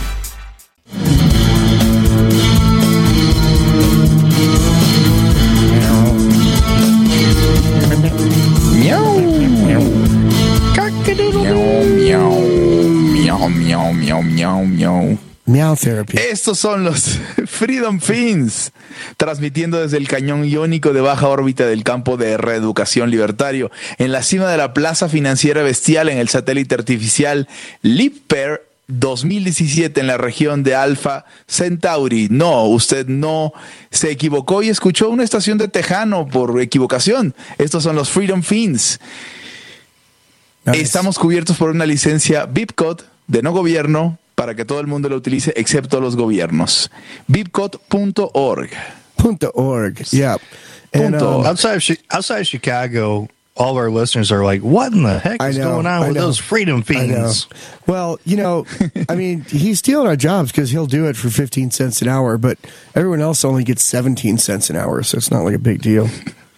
Meow therapy. Estos son los Freedom Fins, transmitiendo desde el cañón iónico de baja órbita del campo de reeducación libertario, en la cima de la plaza financiera bestial en el satélite artificial Lippert dos mil diecisiete en la región de Alpha Centauri. No, usted no se equivocó y escuchó una estación de Tejano por equivocación. Estos son los Freedom Fins. Nice. Estamos cubiertos por una licencia V I P code de no gobierno para que todo el mundo lo utilice excepto los gobiernos. V I P code punto org. .org, yeah. And, um, outside, of, outside of Chicago, all of our listeners are like, what in the heck is know, going on I with know. those Freedom Fiends? Well, you know, I mean, he's stealing our jobs because he'll do it for fifteen cents an hour, but everyone else only gets seventeen cents an hour, so it's not like a big deal.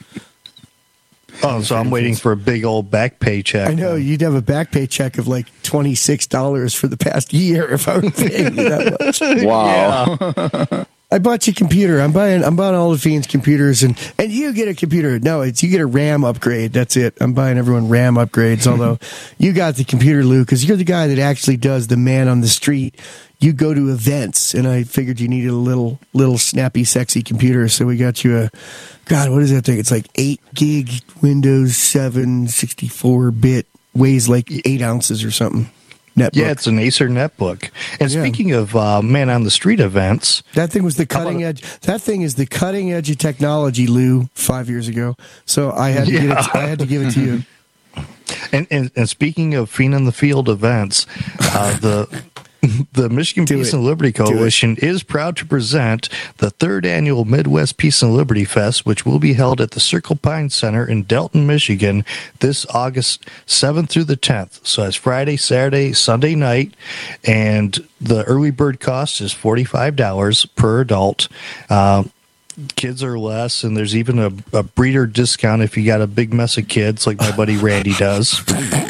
Oh, so I'm waiting for a big old back pay check. I know, you'd have a back pay check of like twenty-six dollars for the past year if I were paying you that much. Wow. Yeah. I bought you a computer. I'm buying I'm buying all the Fiends computers, and, and you get a computer. No, it's you get a RAM upgrade. That's it. I'm buying everyone RAM upgrades, although you got the computer, Lou, because you're the guy that actually does the man on the street. You go to events, and I figured you needed a little little snappy, sexy computer, so we got you a, God, what is that thing? It's like eight gig Windows seven sixty-four bit, weighs like eight ounces or something. Netbook. Yeah, it's an Acer netbook. And Yeah. speaking of uh, man on the street events, That thing was the cutting edge. That thing is the cutting edge of technology, Lou, five years ago. So I had to give it. Yeah. I had to give it to you. and, and, and speaking of Fiend on the Field events, uh, the the Michigan Do Peace it. and Liberty Do it. Coalition is proud to present the third annual Midwest Peace and Liberty Fest, which will be held at the Circle Pine Center in Delton, Michigan, this August seventh through the tenth. So it's Friday, Saturday, Sunday night, and the early bird cost is forty-five dollars per adult. Uh, kids are less, and there's even a, a breeder discount if you got a big mess of kids like my buddy Randy does.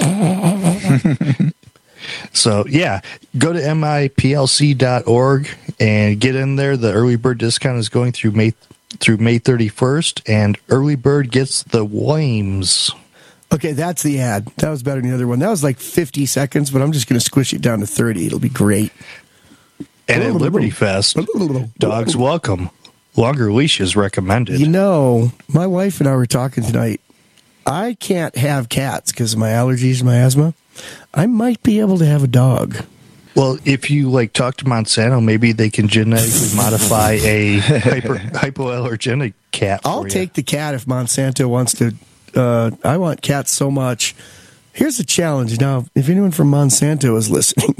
So, yeah, go to M I P L C dot org and get in there. The early bird discount is going through May through May thirty-first, and early bird gets the Wames. Okay, that's the ad. That was better than the other one. That was like fifty seconds, but I'm just going to squish it down to thirty. It'll be great. And at Liberty Fest, dogs welcome. Longer leashes recommended. You know, my wife and I were talking tonight. I can't have cats because of my allergies and my asthma. I might be able to have a dog. Well, if you like talk to Monsanto, maybe they can genetically modify a hyper, hypoallergenic cat. I'll for you. take the cat if Monsanto wants to. Uh, I want cats so much. Here's the challenge. Now, if anyone from Monsanto is listening.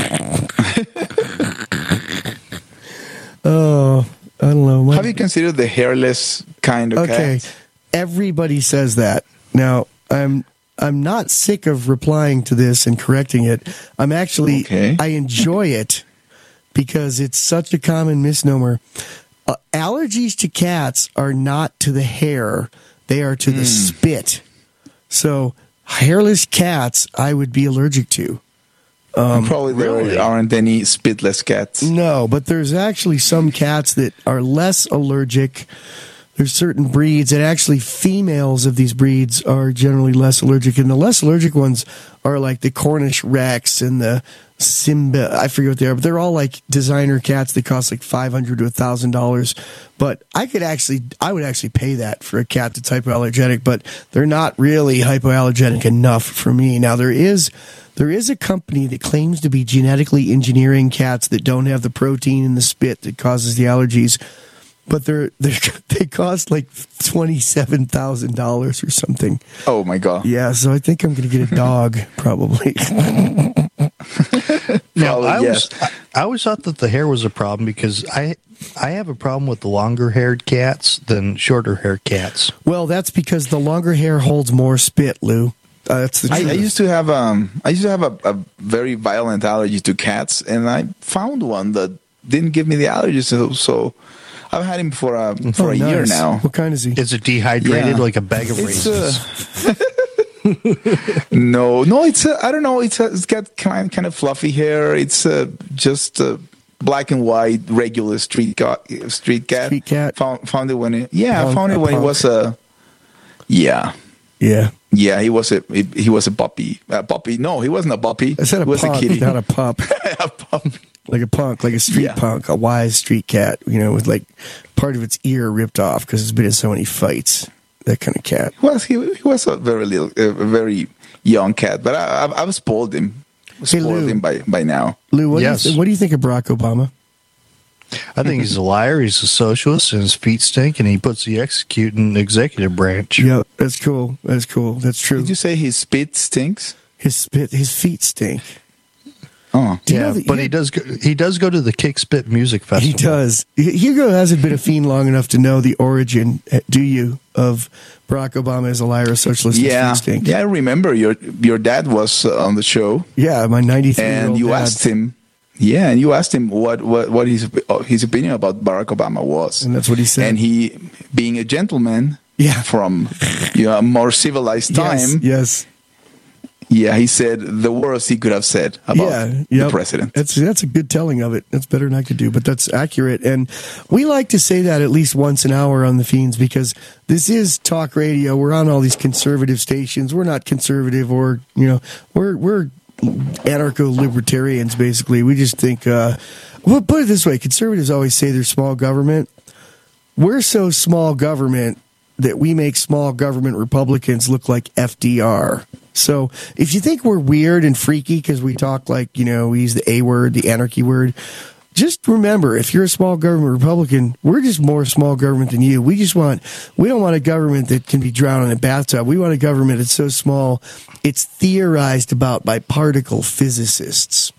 Oh, I don't know. My- Have you considered the hairless kind of Okay, cat? everybody says that. Now, I'm I'm not sick of replying to this and correcting it. I'm actually Okay. I enjoy it because it's such a common misnomer. Uh, allergies to cats are not to the hair; they are to the spit. So, hairless cats, I would be allergic to. Um, Probably there really? aren't any spitless cats. No, but there's actually some cats that are less allergic. there's certain breeds that actually females of these breeds are generally less allergic, and the less allergic ones are like the Cornish Rex and the Simba. I forget what they are, but they're all like designer cats. They cost like five hundred to a thousand dollars. But I could actually, I would actually pay that for a cat that's hypoallergenic. But they're not really hypoallergenic enough for me. Now there is. There is a company that claims to be genetically engineering cats that don't have the protein in the spit that causes the allergies, but they're, they're they cost like twenty-seven thousand dollars or something. Oh my god! Yeah, so I think I'm going to get a dog probably. Now, I yes. always, I always thought that the hair was a problem because I I have a problem with the longer haired cats than shorter haired cats. Well, that's because the longer hair holds more spit, Lou. Uh, that's the I, truth. I used to have um I used to have a, a very violent allergy to cats, and I found one that didn't give me the allergies. So, so I've had him for a for Oh, a year nice. now. What kind is he? Is it dehydrated Yeah. like a bag of It's raisins? uh, no, no. It's a, I don't know. It's a, it's got kind kind of fluffy hair. It's uh, just uh, black and white, regular street cat. Street cat. Street cat. Found found it when it. Yeah, Punk- I found it a when it punk. was a. Yeah. Yeah. Yeah, he was a he, he was a puppy. A puppy? No, he wasn't a puppy. I said a he was punk, a kitty. not a pup. a puppy. Like a punk, like a street Yeah. punk, a wise street cat, you know, with like part of its ear ripped off because it's been in so many fights. That kind of cat. He was he, he was a very little, a very young cat, but I I, I've spoiled him, spoiled Lou. him by by now. Lou, what, Yes. do you th- what do you think of Barack Obama? I think he's a liar. He's a socialist, and his feet stink, and he puts the executing executive branch. Yeah, that's cool. That's cool. That's true. Did you say his spit stinks? His spit, his feet stink. Oh, Do you Yeah, know that- but you- he does. Go, he does go to the Kick Spit Music He Festival. does. Hugo hasn't been a fiend long enough to know the origin, do you, of Barack Obama as a liar, a socialist, and yeah, feet stink? yeah. I remember your your dad was uh, on the show, Yeah, my ninety-three year and old you dad. asked him. Yeah, and you asked him what what what his his opinion about Barack Obama was, And that's what he said. And he, being a gentleman, Yeah. from you know, a more civilized time, Yes, yes. yeah, he said the worst he could have said about yeah, the yep. president. That's that's a good telling of it. That's better than I could do, but that's accurate. And we like to say that at least once an hour on the Fiends because this is talk radio. We're on all these conservative stations. We're not conservative, or you know, we're we're anarcho-libertarians. Basically, we just think. Uh, well, put it this way: conservatives always say they're small government. We're so small government that we make small government Republicans look like F D R. So if you think we're weird and freaky because we talk like, you know, we use the A word, the anarchy word, just remember, if you're a small government Republican, we're just more small government than you. We just want, we don't want a government that can be drowned in a bathtub. We want a government that's so small, it's theorized about by particle physicists.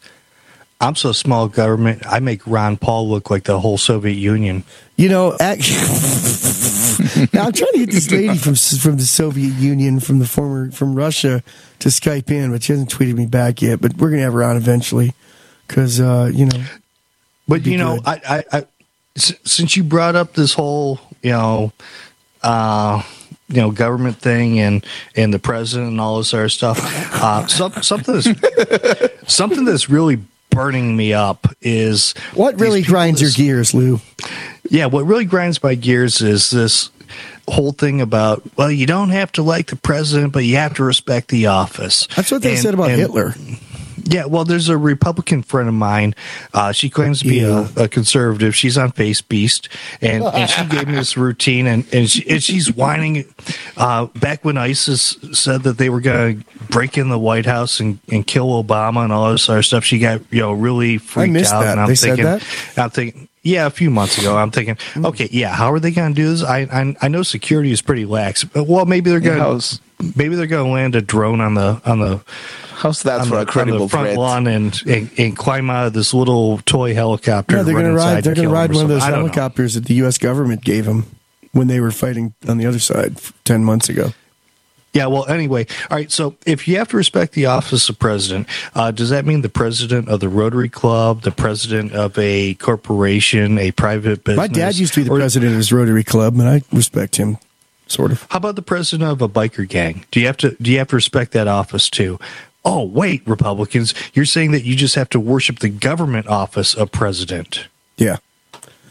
I'm so small government. I make Ron Paul look like the whole Soviet Union. You know, actually, now I'm trying to get this lady from from the Soviet Union, from the former from Russia, to Skype in, but she hasn't tweeted me back yet. But we're gonna have her on eventually, because uh, you know. But be you know, good. I, I, I, s- since you brought up this whole, you know, uh, you know, government thing and and the president and all this other stuff, uh, some, something that's something that's really burning me up is What really these people grinds your that- gears, Lou? Yeah, what really grinds my gears is this whole thing about, well, you don't have to like the president, but you have to respect the office. That's what they And- said about and- Hitler. Yeah, well, there's a Republican friend of mine. Uh, she claims to be Yeah. a, a conservative. She's on Face Beast, and, and she gave me this routine, and, and, she, and she's whining. Uh, back when ISIS said that they were going to break in the White House and, and kill Obama and all this other stuff, she got you know really freaked missed out. that. And I'm They said thinking, that? I'm thinking. Yeah, a few months ago, I'm thinking, okay, yeah, how are they going to do this? I, I I know security is pretty lax, but well, maybe they're going How's- to maybe they're going to land a drone on the on the How's that on for the, a credible on the front threat? lawn and, and and climb out of this little toy helicopter. Yeah, they're going to ride. They're going to ride one of those I don't know. helicopters that the U S government gave them when they were fighting on the other side f- ten months ago. Yeah, well, anyway, all right. So if you have to respect the office of president, uh, does that mean the president of the Rotary Club, the president of a corporation, a private business? My dad used to be the or- president of his Rotary Club, and I respect him, sort of. How about the president of a biker gang? Do you have to do you have to respect that office too? Oh, wait, Republicans, you're saying that you just have to worship the government office of president. Yeah.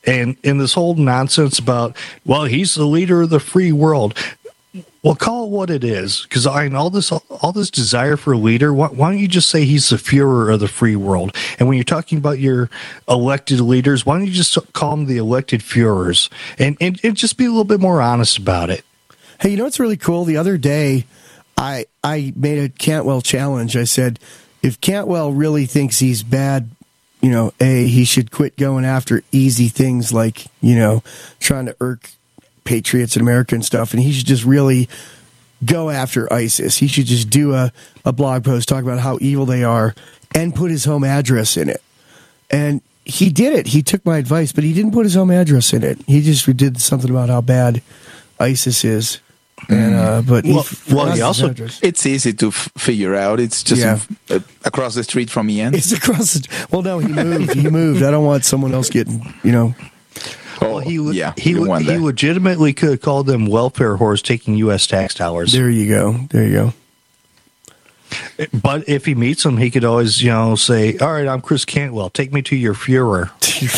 And in this whole nonsense about, well, he's the leader of the free world. Well, call it what it is, because I mean, all this, all this desire for a leader. Why, why don't you just say he's the Führer of the free world? And when you're talking about your elected leaders, why don't you just call them the elected Führers, and, and and just be a little bit more honest about it? Hey, you know what's really cool? The other day, I I made a Cantwell challenge. I said, if Cantwell really thinks he's bad, you know, A, he should quit going after easy things like, you know, trying to irk patriots in America and stuff, and he should just really go after ISIS. He should just do a, a blog post talking about how evil they are and put his home address in it. And he did it. He took my advice, but he didn't put his home address in it. He just did something about how bad ISIS is. And, uh, but well, he, well, he also it's easy to f- figure out. It's just Yeah. uh, across the street from Ian. It's across the, well, no, he moved. He moved. I don't want someone else getting, you know. Oh, Well, he le- yeah, he you don't le- want he that. legitimately could have called them welfare whores taking U S tax dollars. There you go. There you go. But if he meets them, he could always, you know, say, "All right, I'm Chris Cantwell. Take me to your Führer."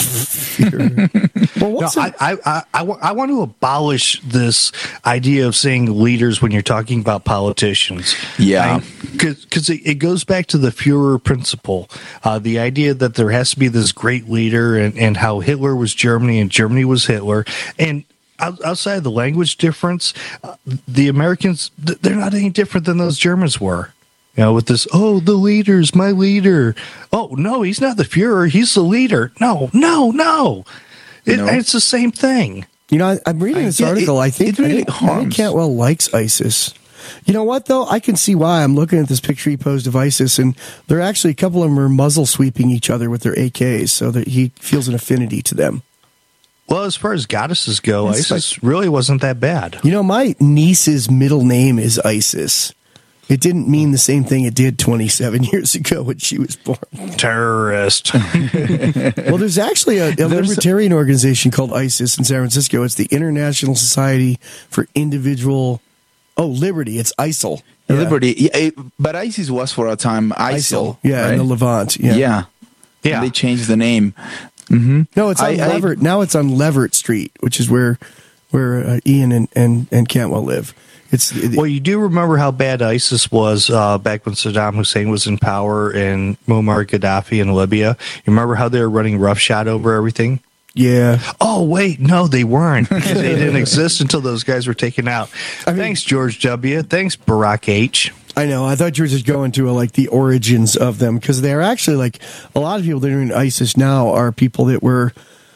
Well, No, what's I, I, I, I, wa- I want to abolish this idea of saying leaders when you're talking about politicians. Yeah. Because it, it goes back to the Führer principle, uh, the idea that there has to be this great leader, and, and how Hitler was Germany and Germany was Hitler. And out- outside of the language difference, uh, the Americans, th- they're not any different than those Germans were. You know, with this, oh, the leader's my leader. Oh, no, he's not the Führer. He's the leader. No, no, no. It, No. It's the same thing. You know, I, I'm reading this Yeah, article. it- I think it really I think, I think harms. Cantwell likes ISIS. You know what, though? I can see why. I'm looking at this picture he posed of ISIS, and they're actually, a couple of them are muzzle sweeping each other with their A Ks, so that he feels an affinity to them. Well, as far as goddesses go, It's ISIS really wasn't that bad. You know, my niece's middle name is ISIS. It didn't mean the same thing it did twenty-seven years ago when she was born. Terrorist. Well, there's actually a, a libertarian organization called ISIS in San Francisco. It's the International Society for Individual... Oh, Liberty. It's ISIL. Yeah. Liberty, yeah, it- but ISIS was for a time ISIL. Yeah, right? in the Levant. Yeah. yeah, Yeah. And they changed the name. Mm-hmm. No, it's on I- I- Leverett. Now it's on Leverett Street, which is where where uh, Ian and, and, and Cantwell live. It's Well, you do remember how bad ISIS was uh, back when Saddam Hussein was in power and Muammar Gaddafi in Libya. You remember how they were running roughshod over everything? yeah. Oh, wait, no, they weren't. They didn't exist until those guys were taken out. I mean- Thanks, George W. Thanks, Barack H. I know. I thought you were just going to uh, like the origins of them, because they're actually like a lot of people that are in ISIS now are people that were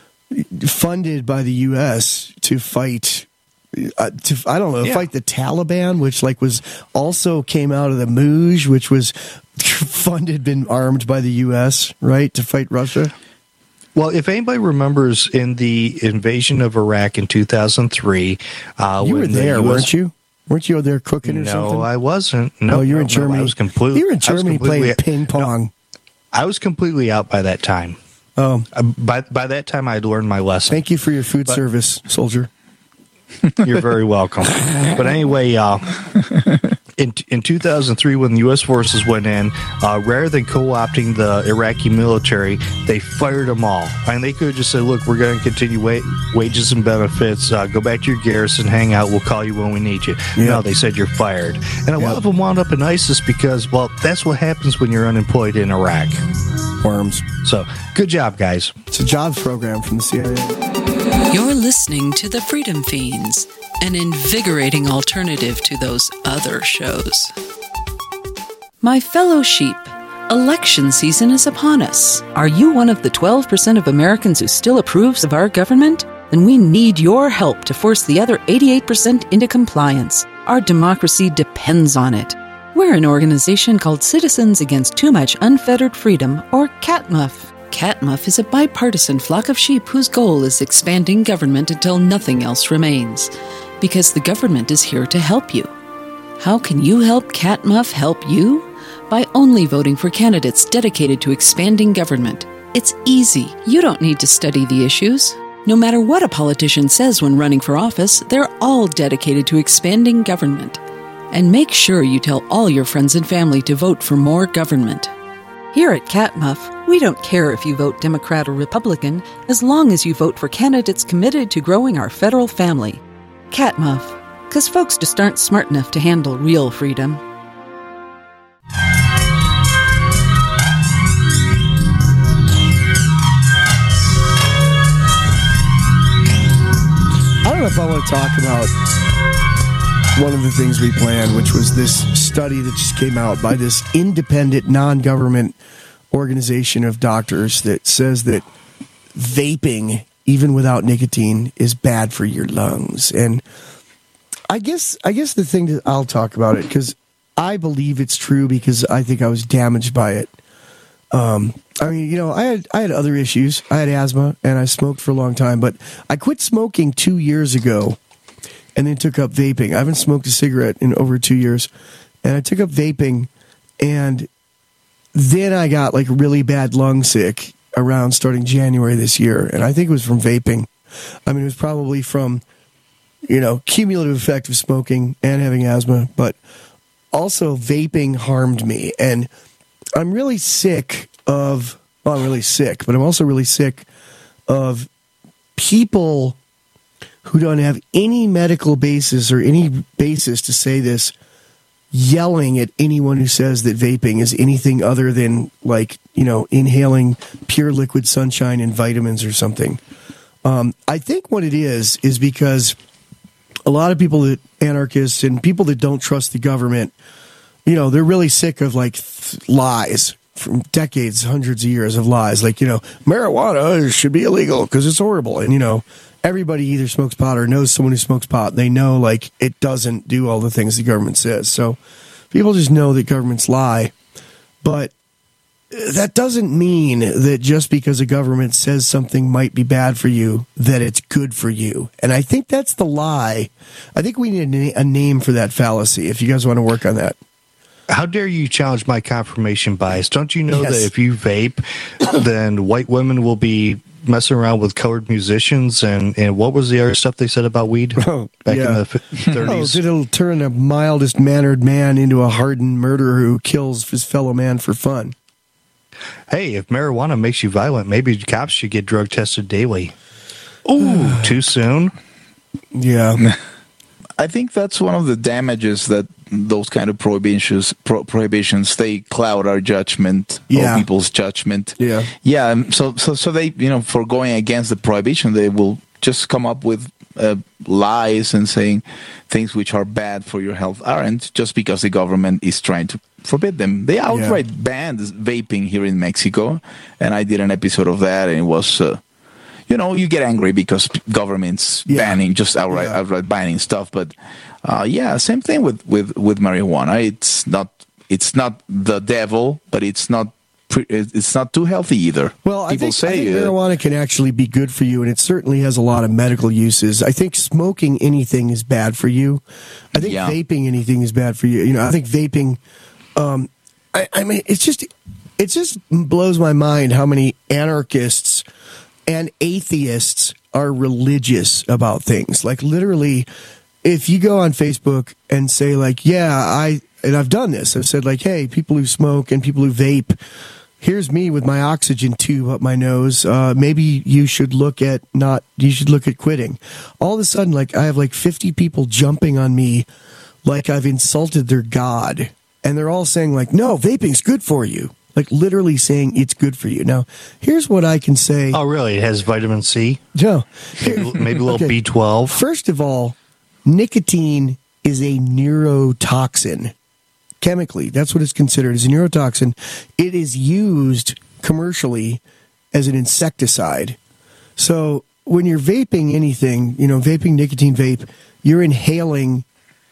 funded by the U S to fight. Uh, to I don't know, Yeah. fight the Taliban, which like was also came out of the Mujahideen, which was funded, been armed by the U S, right, to fight Russia. Well, if anybody remembers in the invasion of Iraq in two thousand three, uh, You were when the there, U S weren't you? Weren't you there cooking or No, something? I wasn't. No, oh, you were in no, no, Germany. I was completely. You were in I was Germany completely- playing ping pong. I was completely out by that time. Oh, Uh, By by that time, I'd learned my lesson. thank you for your food But- service, soldier. You're very welcome. But anyway, uh, in in two thousand three, when the U S forces went in, uh, rather than co-opting the Iraqi military, they fired them all. And they could have just said, "Look, we're going to continue wa- wages and benefits. Uh, go back to your garrison, hang out. We'll call you when we need you." Yeah. No, they said you're fired. And a lot Yeah. of them wound up in ISIS because, well, that's what happens when you're unemployed in Iraq. Worms. So, good job, guys. It's a jobs program from the C I A. You're listening to The Freedom Fiends, an invigorating alternative to those other shows. My fellow sheep, election season is upon us. Are you one of the twelve percent of Americans who still approves of our government? Then we need your help to force the other eighty-eight percent into compliance. Our democracy depends on it. We're an organization called Citizens Against Too Much Unfettered Freedom, or CATMUF. CATMUF is a bipartisan flock of sheep whose goal is expanding government until nothing else remains. Because the government is here to help you. How can you help CATMUF help you? By only voting for candidates dedicated to expanding government. It's easy. You don't need to study the issues. No matter what a politician says when running for office, they're all dedicated to expanding government. And make sure you tell all your friends and family to vote for more government. Here at Catmuff, we don't care if you vote Democrat or Republican, as long as you vote for candidates committed to growing our federal family. Catmuff, because folks just aren't smart enough to handle real freedom. I don't know if I want to talk about one of the things we planned, which was this study that just came out by this independent, non-government organization of doctors that says that vaping, even without nicotine, is bad for your lungs. And I guess I guess the thing that I'll talk about it, because I believe it's true, because I think I was damaged by it. Um, I mean, you know, I had I had other issues. I had asthma, and I smoked for a long time, but I quit smoking two years ago, and then took up vaping. I haven't smoked a cigarette in over two years, and I took up vaping, and then I got like really bad lung sick around starting January this year, and I think it was from vaping. I mean, it was probably from, you know, cumulative effect of smoking and having asthma, but also vaping harmed me, and I'm really sick of, well, I'm really sick, but I'm also really sick of people who don't have any medical basis or any basis to say this, yelling at anyone who says that vaping is anything other than, like, you know, inhaling pure liquid sunshine and vitamins or something. Um, I think what it is is because a lot of people that anarchists and people that don't trust the government, you know, they're really sick of like th- lies from decades, hundreds of years of lies. Like, you know, marijuana should be illegal because it's horrible. And, you know, everybody either smokes pot or knows someone who smokes pot. They know, like, it doesn't do all the things the government says. So people just know that governments lie. But that doesn't mean that just because a government says something might be bad for you, that it's good for you. And I think that's the lie. I think we need a, na- a name for that fallacy, if you guys want to work on that. How dare you challenge my confirmation bias? Don't you know Yes. that if you vape, then white women will be messing around with colored musicians? And, and what was the other stuff they said about weed Oh, back yeah. in the thirties? Oh, it'll turn a mildest mannered man into a hardened murderer who kills his fellow man for fun. Hey, if marijuana makes you violent, maybe cops should get drug tested daily. Ooh, too soon? Yeah. I think that's one of the damages that those kind of prohibitions pro- prohibitions they cloud our judgment Yeah. or people's judgment. Yeah. Yeah. um, So so so they, you know, for going against the prohibition, they will just come up with uh, lies and saying things which are bad for your health aren't, just because the government is trying to forbid them. They outright yeah. banned vaping here in Mexico, and I did an episode of that, and it was. Uh, You know, you get angry because governments yeah. banning, just outright, yeah. outright banning stuff. But uh, yeah, same thing with, with, with marijuana. It's not it's not the devil, but it's not pre- it's not too healthy either. Well, People I think, say I think uh, marijuana can actually be good for you, and it certainly has a lot of medical uses. I think smoking anything is bad for you. I think yeah. vaping anything is bad for you. You know, I think vaping. Um, I, I mean, it's just it just blows my mind how many anarchists and atheists are religious about things. Like, literally, if you go on Facebook and say, like, yeah, I, and I've done this, I've said, like, hey, people who smoke and people who vape, here's me with my oxygen tube up my nose. Uh, maybe you should look at not, you should look at quitting. All of a sudden, like, I have like fifty people jumping on me like I've insulted their God. And they're all saying, like, no, vaping's good for you. Like, literally saying it's good for you. Now, here's what I can say. Oh, really? It has vitamin C? No. Maybe, maybe a little Okay. B twelve? First of all, nicotine is a neurotoxin. Chemically, that's what it's considered, as a neurotoxin. It is used commercially as an insecticide. So when you're vaping anything, you know, vaping nicotine vape, you're inhaling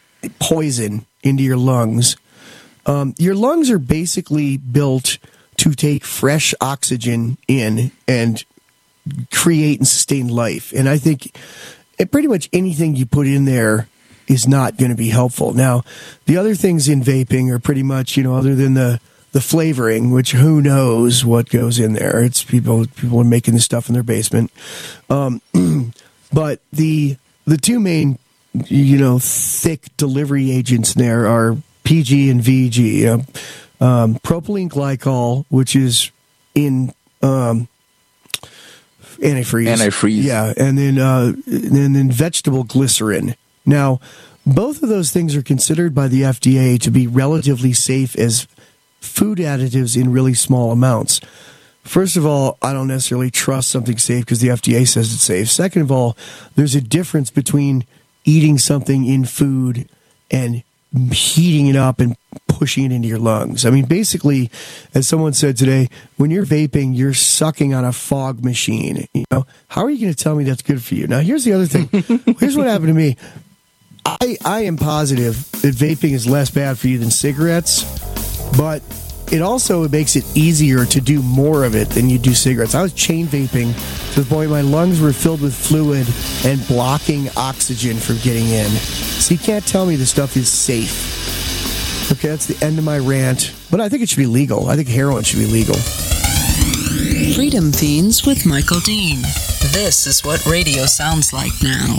poison into your lungs. Um, your lungs are basically built to take fresh oxygen in and create and sustain life. And I think it, pretty much anything you put in there is not going to be helpful. Now, the other things in vaping are pretty much, you know, other than the, the flavoring, which who knows what goes in there. It's people, people are making this stuff in their basement. Um, but the, the two main, you know, thick delivery agents in there are P G and V G. Uh, um, propylene glycol, which is in um, antifreeze. Antifreeze. Yeah, and then uh, and then vegetable glycerin. Now, both of those things are considered by the F D A to be relatively safe as food additives in really small amounts. First of all, I don't necessarily trust something safe because the F D A says it's safe. Second of all, there's a difference between eating something in food and heating it up and pushing it into your lungs. I mean, basically, as someone said today, when you're vaping, you're sucking on a fog machine. You know, how are you going to tell me that's good for you? Now, here's the other thing. Here's what happened to me. I, I am positive that vaping is less bad for you than cigarettes, but it also makes it easier to do more of it than you do cigarettes. I was chain vaping to the point my lungs were filled with fluid and blocking oxygen from getting in. So you can't tell me this stuff is safe. Okay, that's the end of my rant. But I think it should be legal. I think heroin should be legal. Freedom Fiends with Michael Dean. This is what radio sounds like now.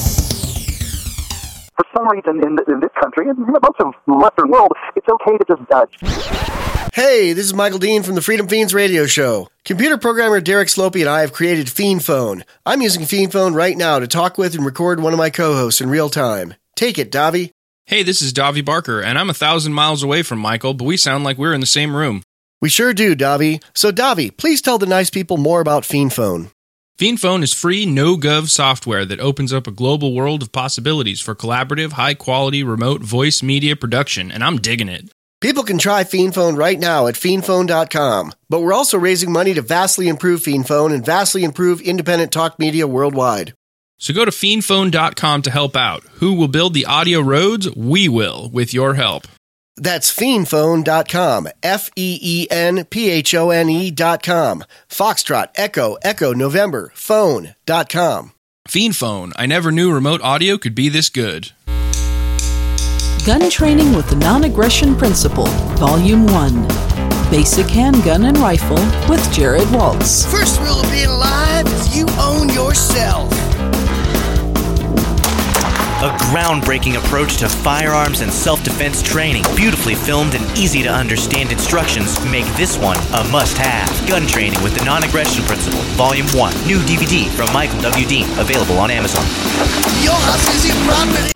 For some reason in, in this country, and in most of the Western world, it's okay to just judge. Hey, this is Michael Dean from the Freedom Fiends radio show. Computer programmer Derek Slopey and I have created Fiend Phone. I'm using Fiend Phone right now to talk with and record one of my co-hosts in real time. Take it, Davi. Hey, this is Davi Barker, and I'm a thousand miles away from Michael, but we sound like we're in the same room. We sure do, Davi. So, Davi, please tell the nice people more about Fiend Phone. Fiend Phone is free, no-gov software that opens up a global world of possibilities for collaborative, high-quality, remote voice media production, and I'm digging it. People can try Fiend Phone right now at fiend phone dot com, but we're also raising money to vastly improve Fiend Phone and vastly improve independent talk media worldwide. So go to fiend phone dot com to help out. Who will build the audio roads? We will, with your help. That's fiend phone dot com, F E E N P H O N E dot com. Foxtrot, Echo, Echo, November, phone dot com. Fiend Phone. I never knew remote audio could be this good. Gun Training with the Non-Aggression Principle, Volume one. Basic Handgun and Rifle with Jared Waltz. First rule of being alive is you own yourself. A groundbreaking approach to firearms and self-defense training. Beautifully filmed and easy-to-understand instructions make this one a must-have. Gun Training with the Non-Aggression Principle, Volume one. New D V D from Michael W. Dean, available on Amazon. Your house is your property.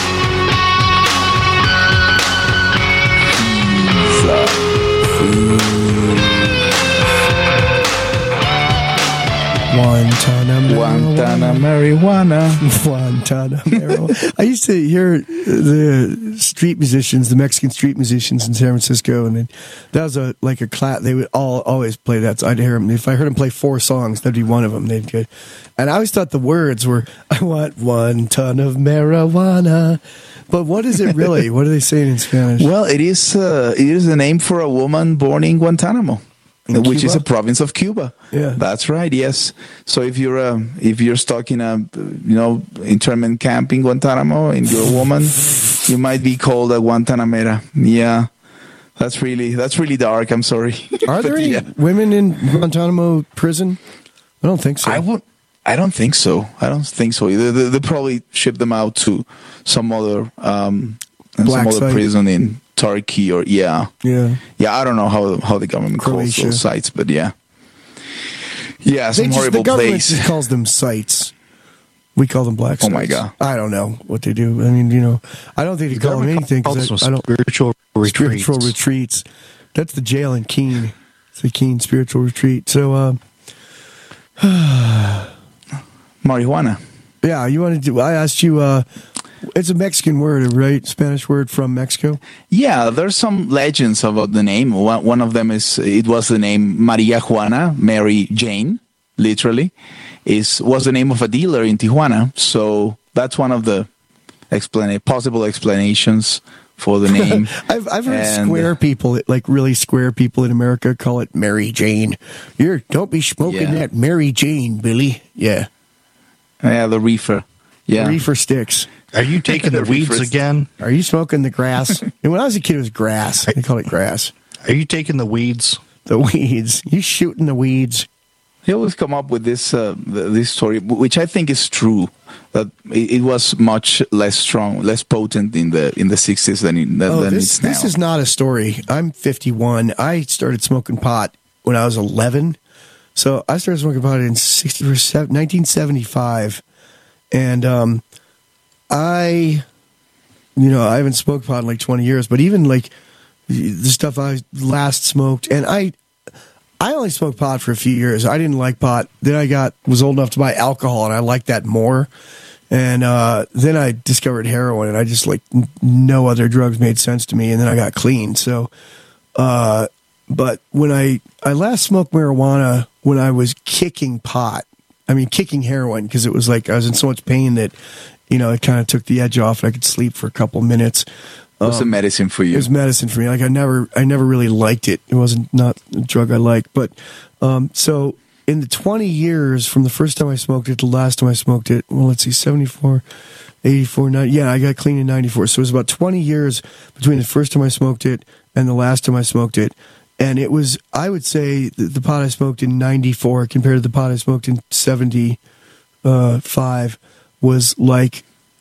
Guantanamo. Guantanamo marijuana. Guantanamo. I used to hear the street musicians, the Mexican street musicians in San Francisco, and that was a like a class. They would all always play that. So I'd hear them. If I heard them play four songs, that'd be one of them. They'd go, and I always thought the words were, "I want one ton of marijuana." But what is it really? What are they saying in Spanish? Well, it is uh, it is the name for a woman born in Guantanamo, in which Cuba? is a province of Cuba. Yeah, that's right. Yes. So if you're uh, if you're stuck in a you know internment camp in Guantanamo and you're a woman, you might be called a Guantanamera. Yeah, that's really that's really dark. I'm sorry. Are there But, any yeah. women in Guantanamo prison? I don't think so. I would. I don't think so. I don't think so. They, they, they probably ship them out to some other um, some Black other site. prison in Turkey or yeah, Yeah. yeah. I don't know how how the government Croatia. calls those sites, but yeah, yeah, They some just- horrible the government place. just calls them sites. We call them black Oh sites. my God. I don't know what they do. I mean, you know, I don't think they The call them government anything. calls 'cause them I, I don't, spiritual retreats. Spiritual retreats. That's the jail in Keene. It's the Keene Spiritual Retreat. So, uh, Marijuana. yeah, you wanted to, I asked you, uh, it's a Mexican word, right? Spanish word from Mexico. Yeah, there's some legends about the name. One, one of them is it was the name Maria Juana, Mary Jane, literally, is was the name of a dealer in Tijuana. So that's one of the explain possible explanations for the name. I've I've heard And, square people, like really square people in America, call it Mary Jane. You're don't be smoking Yeah. that Mary Jane, Billy. Yeah, Yeah, the reefer. Yeah, reefer sticks. Are you taking the weeds Reefers. again? Are you smoking the grass? And when I was a kid, it was grass. They called it grass. Are you taking the weeds? The weeds. You shooting the weeds. he always come up with this uh, this story, which I think is true. That it was much less strong, less potent in the in the sixties than in, than, oh, than this, it's now. This is not a story. I'm fifty-one. I started smoking pot when I was eleven. So I started smoking pot in nineteen seventy-five, and um, I, you know, I haven't smoked pot in like twenty years. But even like the stuff I last smoked, and I. I only smoked pot for a few years. I didn't like pot. Then I got was old enough to buy alcohol, and I liked that more. And uh, then I discovered heroin, and I just like n- no other drugs made sense to me. And then I got clean. So, uh, but when I I last smoked marijuana when I was kicking pot, I mean kicking heroin, because it was like I was in so much pain that you know it kind of took the edge off, and I could sleep for a couple of minutes. It was um, a medicine for you. It was medicine for me. Like I never, I never really liked it. It wasn't not a drug I liked. But um, so in the twenty years from the first time I smoked it to the last time I smoked it, well, let's see, seventy-four, eighty-four, ninety, yeah, I got clean in ninety-four. So it was about twenty years between the first time I smoked it and the last time I smoked it. And it was, I would say, the, the pot I smoked in ninety-four compared to the pot I smoked in seventy-five was like,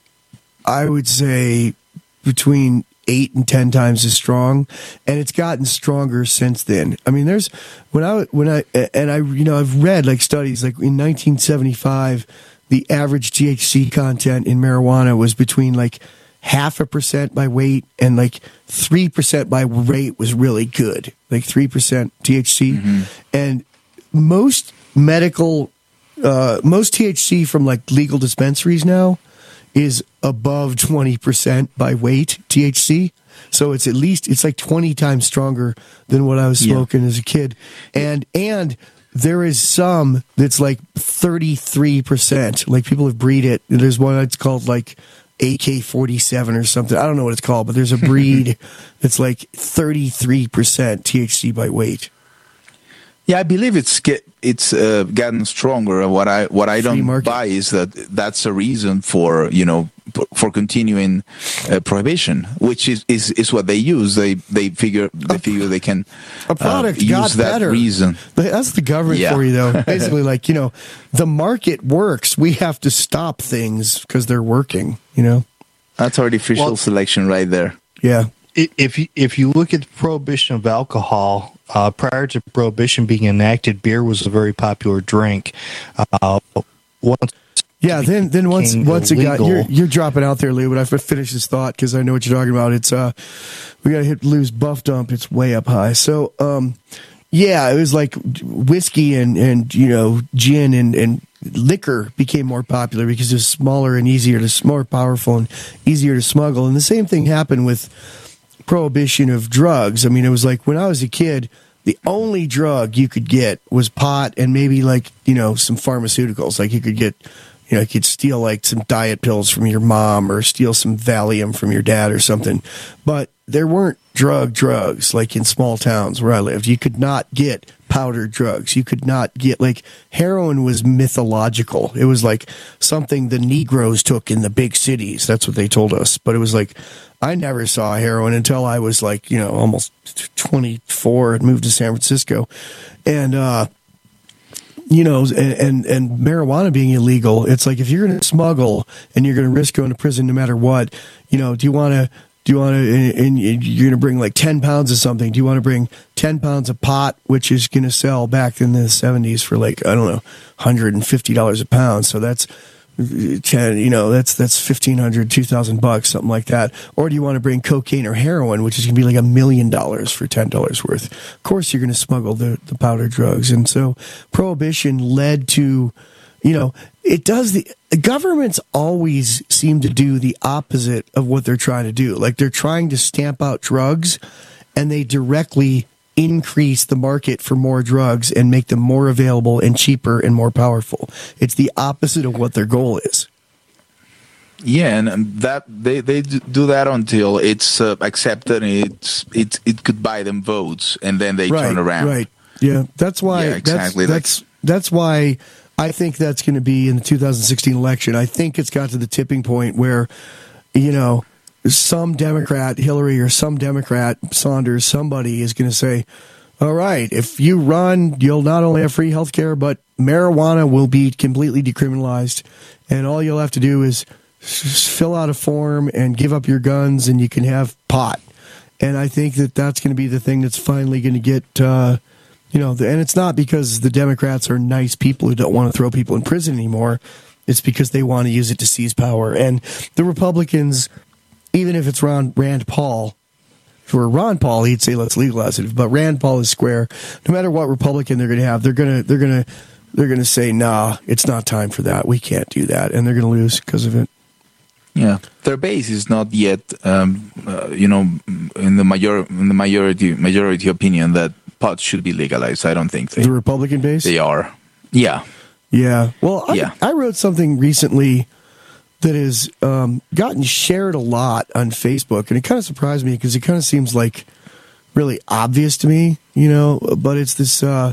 I would say, between eight and ten times as strong, and it's gotten stronger since then. I mean, there's when I when I and I you know I've read like studies like in nineteen seventy-five, the average T H C content in marijuana was between like half a percent by weight and like three percent by weight was really good, like three percent T H C, mm-hmm. and most medical, uh, most T H C from like legal dispensaries now is above twenty percent by weight T H C. So it's at least, it's like twenty times stronger than what I was smoking yeah. as a kid. And, and there is some that's like thirty-three percent. Like people have breed it. There's one that's called like A K forty-seven or something. I don't know what it's called, but there's a breed that's like thirty-three percent T H C by weight. Yeah, I believe it's get it's uh, gotten stronger. What I what I don't buy is that that's a reason for you know for continuing uh, prohibition, which is, is, is what they use. They they figure they figure they can a product uh, got use that better. reason. That's the government yeah. for you, though. Basically, like you know, the market works. We have to stop things because they're working. You know, that's artificial well, selection right there. Yeah. If you, if you look at the prohibition of alcohol, uh, prior to prohibition being enacted, beer was a very popular drink. Uh, once yeah, then then once once illegal, it got you're you're dropping out there, Lou. But I finish this thought because I know what you're talking about. It's uh, we got to hit Lou's buff dump. It's way up high. So um, yeah, it was like whiskey and and you know gin and and. liquor became more popular because it was smaller and easier to more powerful and easier to smuggle. And the same thing happened with prohibition of drugs. I mean, it was like when I was a kid, the only drug you could get was pot and maybe like, you know, some pharmaceuticals. Like you could get, you know, you could steal like some diet pills from your mom or steal some Valium from your dad or something. But there weren't drug drugs like in small towns where I lived. You could not get powdered drugs. You could not get like heroin was mythological. It was like something the Negroes took in the big cities. That's what they told us. But it was like I never saw heroin until I was like, you know, almost twenty-four and moved to San Francisco. And uh you know, and, and, and marijuana being illegal, it's like if you're going to smuggle and you're going to risk going to prison no matter what, you know, do you want to Do you want to, and you're going to bring like ten pounds of something. Do you want to bring ten pounds of pot, which is going to sell back in the seventies for like, I don't know, one hundred fifty dollars a pound. So that's ten, you know, that's, that's fifteen hundred, two thousand bucks, something like that. Or do you want to bring cocaine or heroin, which is going to be like a million dollars for ten dollars worth? Of course, you're going to smuggle the, the powder drugs. And so prohibition led to, you know, it does the, the governments always seem to do the opposite of what they're trying to do. Like they're trying to stamp out drugs and they directly increase the market for more drugs and make them more available and cheaper and more powerful. It's the opposite of what their goal is. Yeah, and that they, they do that until it's uh, accepted and it's, it's, it could buy them votes and then they right, turn around. Right, yeah. That's why, yeah, exactly. that's, that's, that's why I think that's going to be in the two thousand sixteen election. I think it's got to the tipping point where, you know, some Democrat, Hillary or some Democrat, Saunders, somebody is going to say, All right. If you run, you'll not only have free health care, but marijuana will be completely decriminalized. And all you'll have to do is s- fill out a form and give up your guns, and you can have pot. And I think that that's going to be the thing that's finally going to get, uh, you know, the, and it's not because the Democrats are nice people who don't want to throw people in prison anymore. It's because they want to use it to seize power. And the Republicans, even if it's Ron, Rand Paul, if it were Ron Paul, he'd say let's legalize it. But Rand Paul is square. No matter what Republican they're going to have, they're going to they're going to they're going to say, nah, it's not time for that. We can't do that, and they're going to lose because of it. Yeah, their base is not yet, um, uh, you know, in the major in the majority majority opinion that pot should be legalized. I don't think they, the Republican base. They are. Yeah. Yeah. Well, I, yeah. I wrote something recently that has um, gotten shared a lot on Facebook, and it kind of surprised me because it kind of seems like really obvious to me, you know. But it's this. Uh,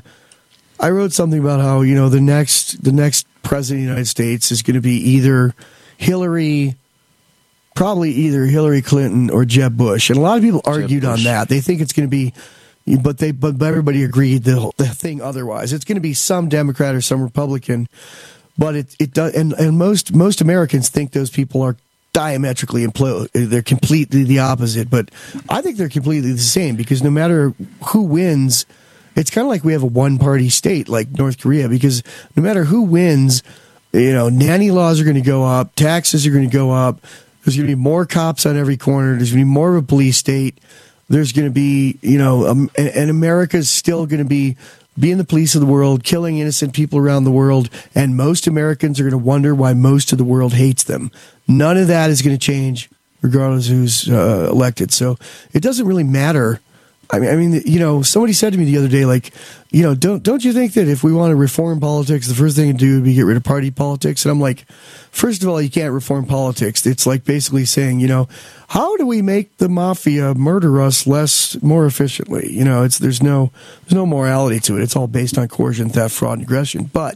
I wrote something about how, you know, the next the next president of the United States is going to be either Hillary, probably either Hillary Clinton or Jeb Bush, and a lot of people argued on that. They think it's going to be. But they, but everybody agreed the the thing otherwise. It's going to be some Democrat or some Republican, but it it does. And, and most most Americans think those people are diametrically implode. They're completely the opposite. But I think they're completely the same because no matter who wins, it's kind of like we have a one party state like North Korea. Because no matter who wins, you know, nanny laws are going to go up, taxes are going to go up. There's going to be more cops on every corner. There's going to be more of a police state. There's going to be, you know, um, and, and America's still going to be being the police of the world, killing innocent people around the world, and most Americans are going to wonder why most of the world hates them. None of that is going to change, regardless of who's uh, elected. So it doesn't really matter. I mean, I mean, you know, somebody said to me the other day, like, you know, don't don't you think that if we want to reform politics, the first thing to do would be get rid of party politics? And I'm like, first of all, you can't reform politics. It's like basically saying, you know, how do we make the mafia murder us less, more efficiently? You know, it's there's no there's no morality to it. It's all based on coercion, theft, fraud, and aggression. But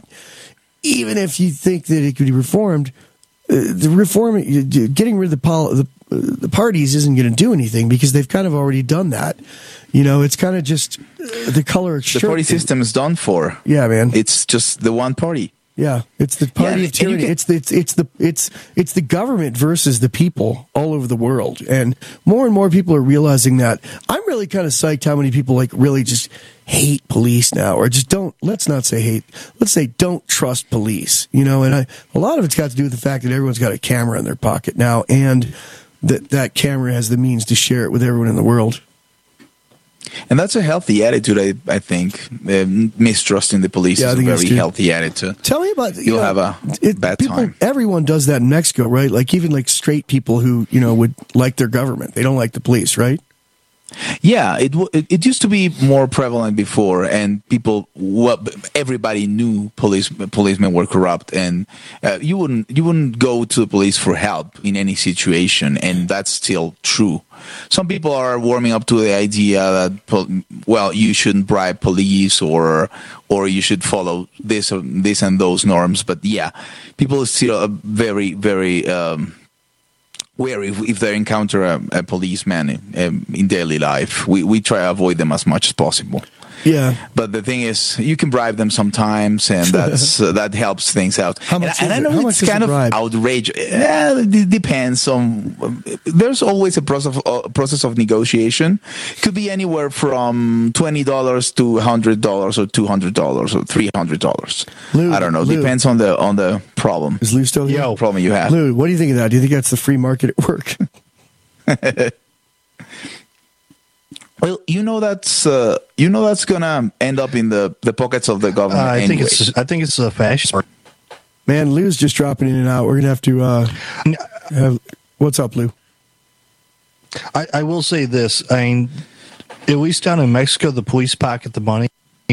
even if you think that it could be reformed, uh, the reform, getting rid of the pol- the, uh, the parties isn't going to do anything because they've kind of already done that. You know, it's kind of just uh, the color of the party system is done for. Yeah, man. It's just the one party. Yeah, it's the party yeah, of tyranny. Can, it's the it's, it's the it's it's the government versus the people all over the world, and more and more people are realizing that. I'm really kind of psyched how many people like really just hate police now, or just don't. Let's not say hate. Let's say don't trust police. You know, and I, a lot of it's got to do with the fact that everyone's got a camera in their pocket now, and that that camera has the means to share it with everyone in the world. And that's a healthy attitude, I, I think. Uh, mistrusting the police yeah, is a very healthy attitude. Tell me about... You You'll know, have a it, bad people, time. Everyone does that in Mexico, right? Like even like straight people who, you know, would like their government. They don't like the police, right? Yeah, it, it it used to be more prevalent before, and people, well, everybody knew police policemen were corrupt, and uh, you wouldn't you wouldn't go to the police for help in any situation, and that's still true. Some people are warming up to the idea that, well, you shouldn't bribe police, or or you should follow this or this and those norms. But yeah, people are still very very. Um, wary if, if they encounter a, a policeman in, in daily life. We we try to avoid them as much as possible. Yeah, but the thing is, you can bribe them sometimes, and that's uh, that helps things out. How much? And, and I know How it's kind of bribe? outrageous. Yeah, it depends on. There's always a process of, uh, process of negotiation. It could be anywhere from twenty dollars to hundred dollars, or two hundred dollars, or three hundred dollars. I don't know. Lou. Depends on the on the problem. Is Lou still here? Yo, problem you have. Lou, what do you think of that? Do you think that's the free market at work? Well, you know that's uh, you know that's gonna end up in the, the pockets of the government. Uh, I anyway. think it's I think it's a fascist. Man, Lou's just dropping in and out. We're gonna have to. Uh, have, what's up, Lou? I, I will say this. I mean, at least down in Mexico, the police pocket the money.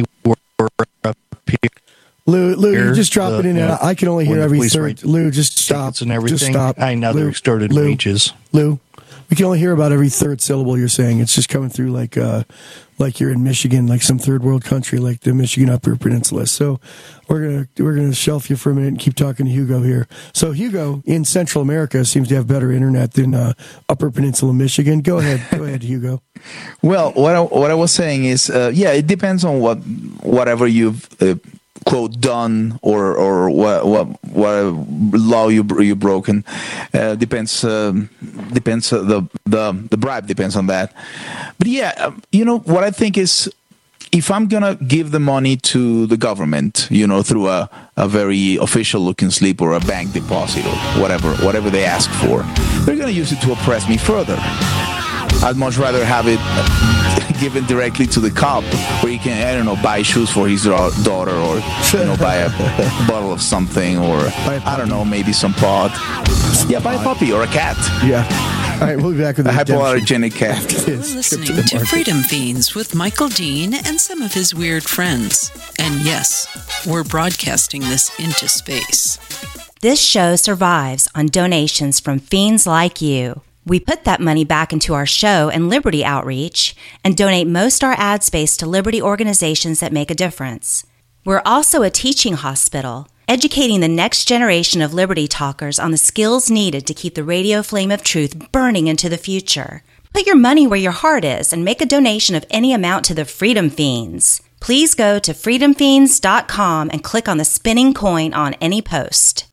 Lou, Lou, you're just dropping the, in and out. I can only hear every third. Lou, just stop. And everything. Just stop. I know they're extorted Lou, wages. Lou, we can only hear about every third syllable you're saying. It's just coming through like uh, like you're in Michigan, like some third world country, like the Michigan Upper Peninsula. So we're gonna we're gonna shelf you for a minute and keep talking to Hugo here. So Hugo in Central America seems to have better internet than uh, Upper Peninsula Michigan. Go ahead, go ahead, Hugo. Well, what I, what I was saying is, uh, yeah, it depends on what whatever you've uh, quote done or or what what, what law you you broken. Uh, depends um, depends uh, the the the bribe depends on that. But yeah, you know what I think is, if I'm gonna give the money to the government, you know, through a, a very official looking slip or a bank deposit or whatever whatever they ask for, they're gonna use it to oppress me further. I'd much rather have it given directly to the cop, where he can, I don't know, buy shoes for his daughter, or you know, buy a bottle of something, or I don't know, maybe some pot. Yeah, buy a puppy or a cat. Yeah. All right, we'll be back with a hypoallergenic cat. You're listening to, to Freedom Fiends with Michael Dean and some of his weird friends. And yes, we're broadcasting this into space. This show survives on donations from fiends like you. We put that money back into our show and Liberty outreach and donate most our ad space to Liberty organizations that make a difference. We're also a teaching hospital, educating the next generation of Liberty talkers on the skills needed to keep the radio flame of truth burning into the future. Put your money where your heart is and make a donation of any amount to the Freedom Fiends. Please go to freedom fiends dot com and click on the spinning coin on any post.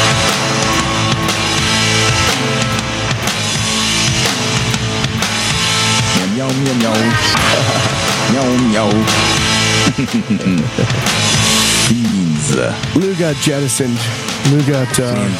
Meow, meow, meow. Meow, meow. Beans. Lou got jettisoned. Lou got, uh,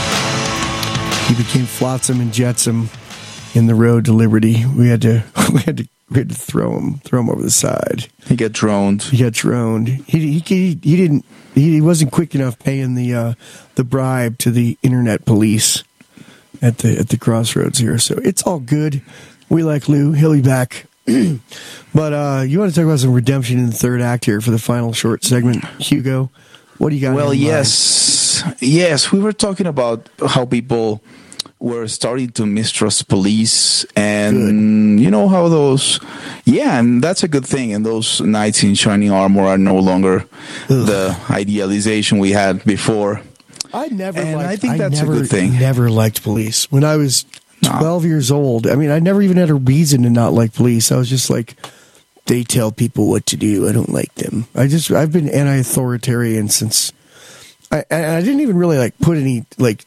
he became flotsam and jetsam in the road to Liberty. We had to, we had to, we had to throw him, throw him over the side. He got droned. He got droned. He, he, he, he didn't, he, he wasn't quick enough paying the, uh, the bribe to the internet police at the, at the crossroads here. So it's all good. We like Lou. He'll be back. But uh, you want to talk about some redemption in the third act here for the final short segment, Hugo? What do you got? Well, yes. Yes, we were talking about how people were starting to mistrust police, and good. You know how those, yeah, and that's a good thing. And those knights in shining armor are no longer Ugh. the idealization we had before. I never and liked, I think that's I never, a good thing. Never liked police. When I was twelve years old, I mean, I never even had a reason to not like police. I was just like, they tell people what to do. I don't like them. I just, I've been anti-authoritarian since, I, and I didn't even really like put any like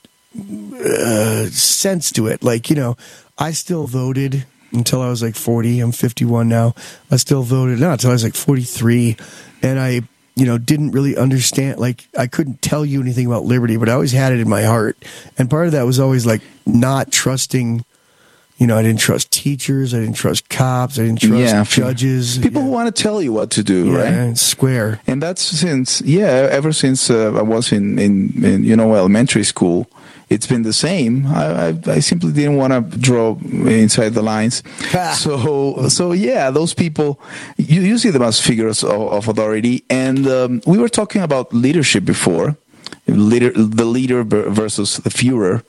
uh, sense to it. Like, you know, I still voted until I was like forty. I'm fifty-one now. I still voted, not until I was like forty-three. And I, you know, didn't really understand, like, I couldn't tell you anything about liberty, but I always had it in my heart. And part of that was always, like, not trusting, you know, I didn't trust teachers, I didn't trust cops, I didn't trust yeah, judges. People yeah. who want to tell you what to do, yeah, right? And square. And that's since, yeah, ever since uh, I was in, in, in, you know, elementary school. It's been the same. I, I, I simply didn't want to draw inside the lines. so, so yeah, those people, you, you see them as figures of, of authority. And um, we were talking about leadership before, leader, the leader versus the Führer.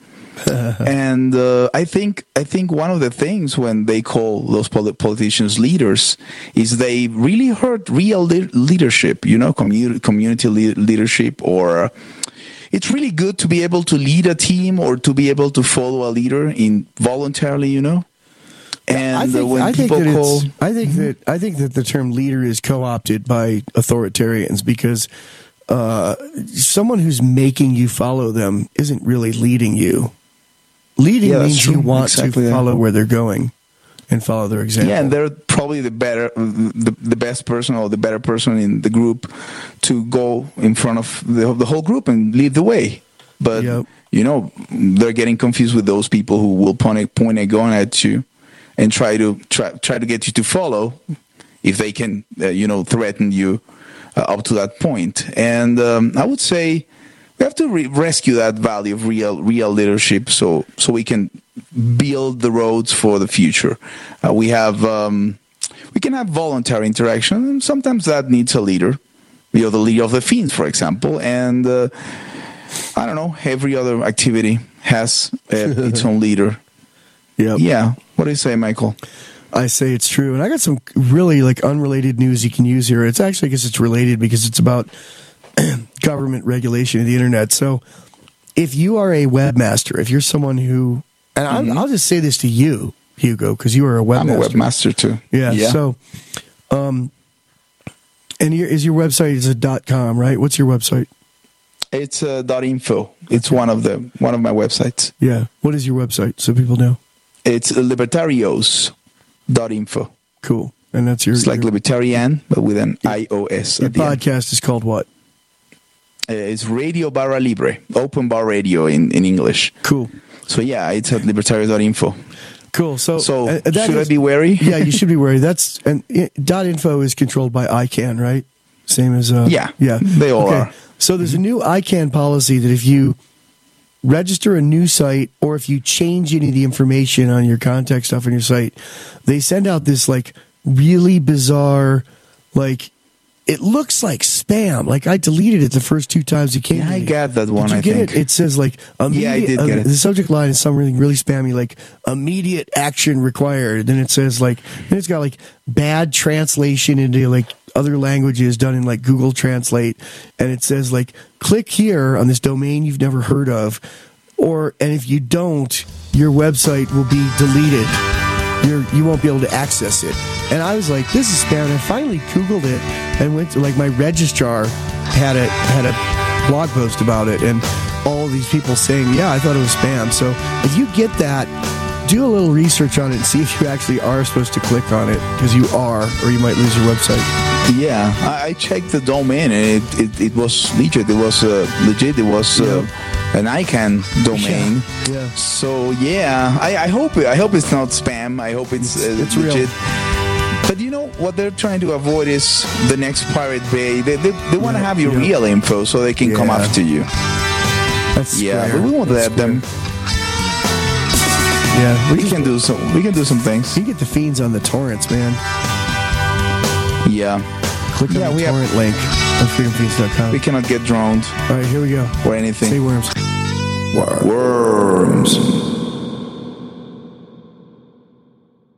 and uh, I think I think one of the things when they call those polit- politicians leaders is they really hurt real le- leadership. You know, community community le- leadership or. It's really good to be able to lead a team or to be able to follow a leader in voluntarily, you know. And I think, uh, when I people think that call, I think that I think that the term leader is co-opted by authoritarians because uh, someone who's making you follow them isn't really leading you. Leading yeah, means true. you want exactly to that. follow where they're going and follow their example. Yeah, and they're probably the better, the, the best person or the better person in the group to go in front of the, the whole group and lead the way. But, yep. you know, they're getting confused with those people who will point a, point a gun at you and try to try, try to get you to follow if they can, uh, you know, threaten you uh, up to that point. And um, I would say we have to re- rescue that value of real real leadership so so we can build the roads for the future. Uh, we have um, we can have voluntary interaction, and sometimes that needs a leader. You know, the leader of the Fiends, for example, and uh, I don't know. Every other activity has uh, its own leader. Yeah. Yeah. What do you say, Michael? I say it's true. And I got some really like unrelated news you can use here. It's actually, I guess it's related because it's about government regulation of the internet. So if you are a webmaster, if you're someone who, and mm-hmm. I'll, I'll just say this to you, Hugo, because you are a webmaster. I'm a webmaster too. Yeah. yeah. So, um, and your, is your website is a dot com, right? What's your website? It's uh, dot info. It's one of the one of my websites. Yeah. What is your website so people know? It's libertarios dot info. Cool. And that's your... It's like your, libertarian, but with an I O S. Your at the podcast end. is called what? Uh, it's Radio Barra Libre. Open Bar Radio in, in English. Cool. So yeah, it's at libertarios dot info. Cool. So, so uh, that should is, I be wary? Yeah, you should be wary. That's and it, .info is controlled by I CANN, right? Same as uh, yeah, yeah. They all okay. are. So there's a new I CANN policy that if you register a new site or if you change any of the information on your contact stuff on your site, they send out this like really bizarre, like it looks like spam. Like I deleted it the first two times it came. Yeah, to I me. got that one. Did you I get think it? It says like immediate, yeah, I did get uh, it. The subject line is something really spammy, like immediate action required. Then it says like then it's got like bad translation into like other languages done in like Google Translate, and it says like click here on this domain you've never heard of, or and if you don't, your website will be deleted. You're, you won't be able to access it. And I was like, this is spam. And I finally Googled it and went to like my registrar had a had a blog post about it, and all these people saying, yeah, I thought it was spam. So if you get that, do a little research on it and see if you actually are supposed to click on it, because you are, or you might lose your website. Yeah, I, I checked the domain and it, it, it was legit. It was uh, legit. It was uh, an I CANN domain. Yeah. yeah. So yeah, I, I hope it, I hope it's not spam. I hope it's, uh, it's legit. Real. But you know what they're trying to avoid is the next Pirate Bay. They they, they want to yeah, have your yeah. real info so they can yeah. come after you. That's yeah, square. but we won't That's let them. Yeah, we, we can do some. We can do some things. You get the fiends on the torrents, man. Yeah. Click on yeah, the we torrent have, link on freedom fiends dot com. We cannot get droned. All right, here we go. Or anything. Say worms. Worms.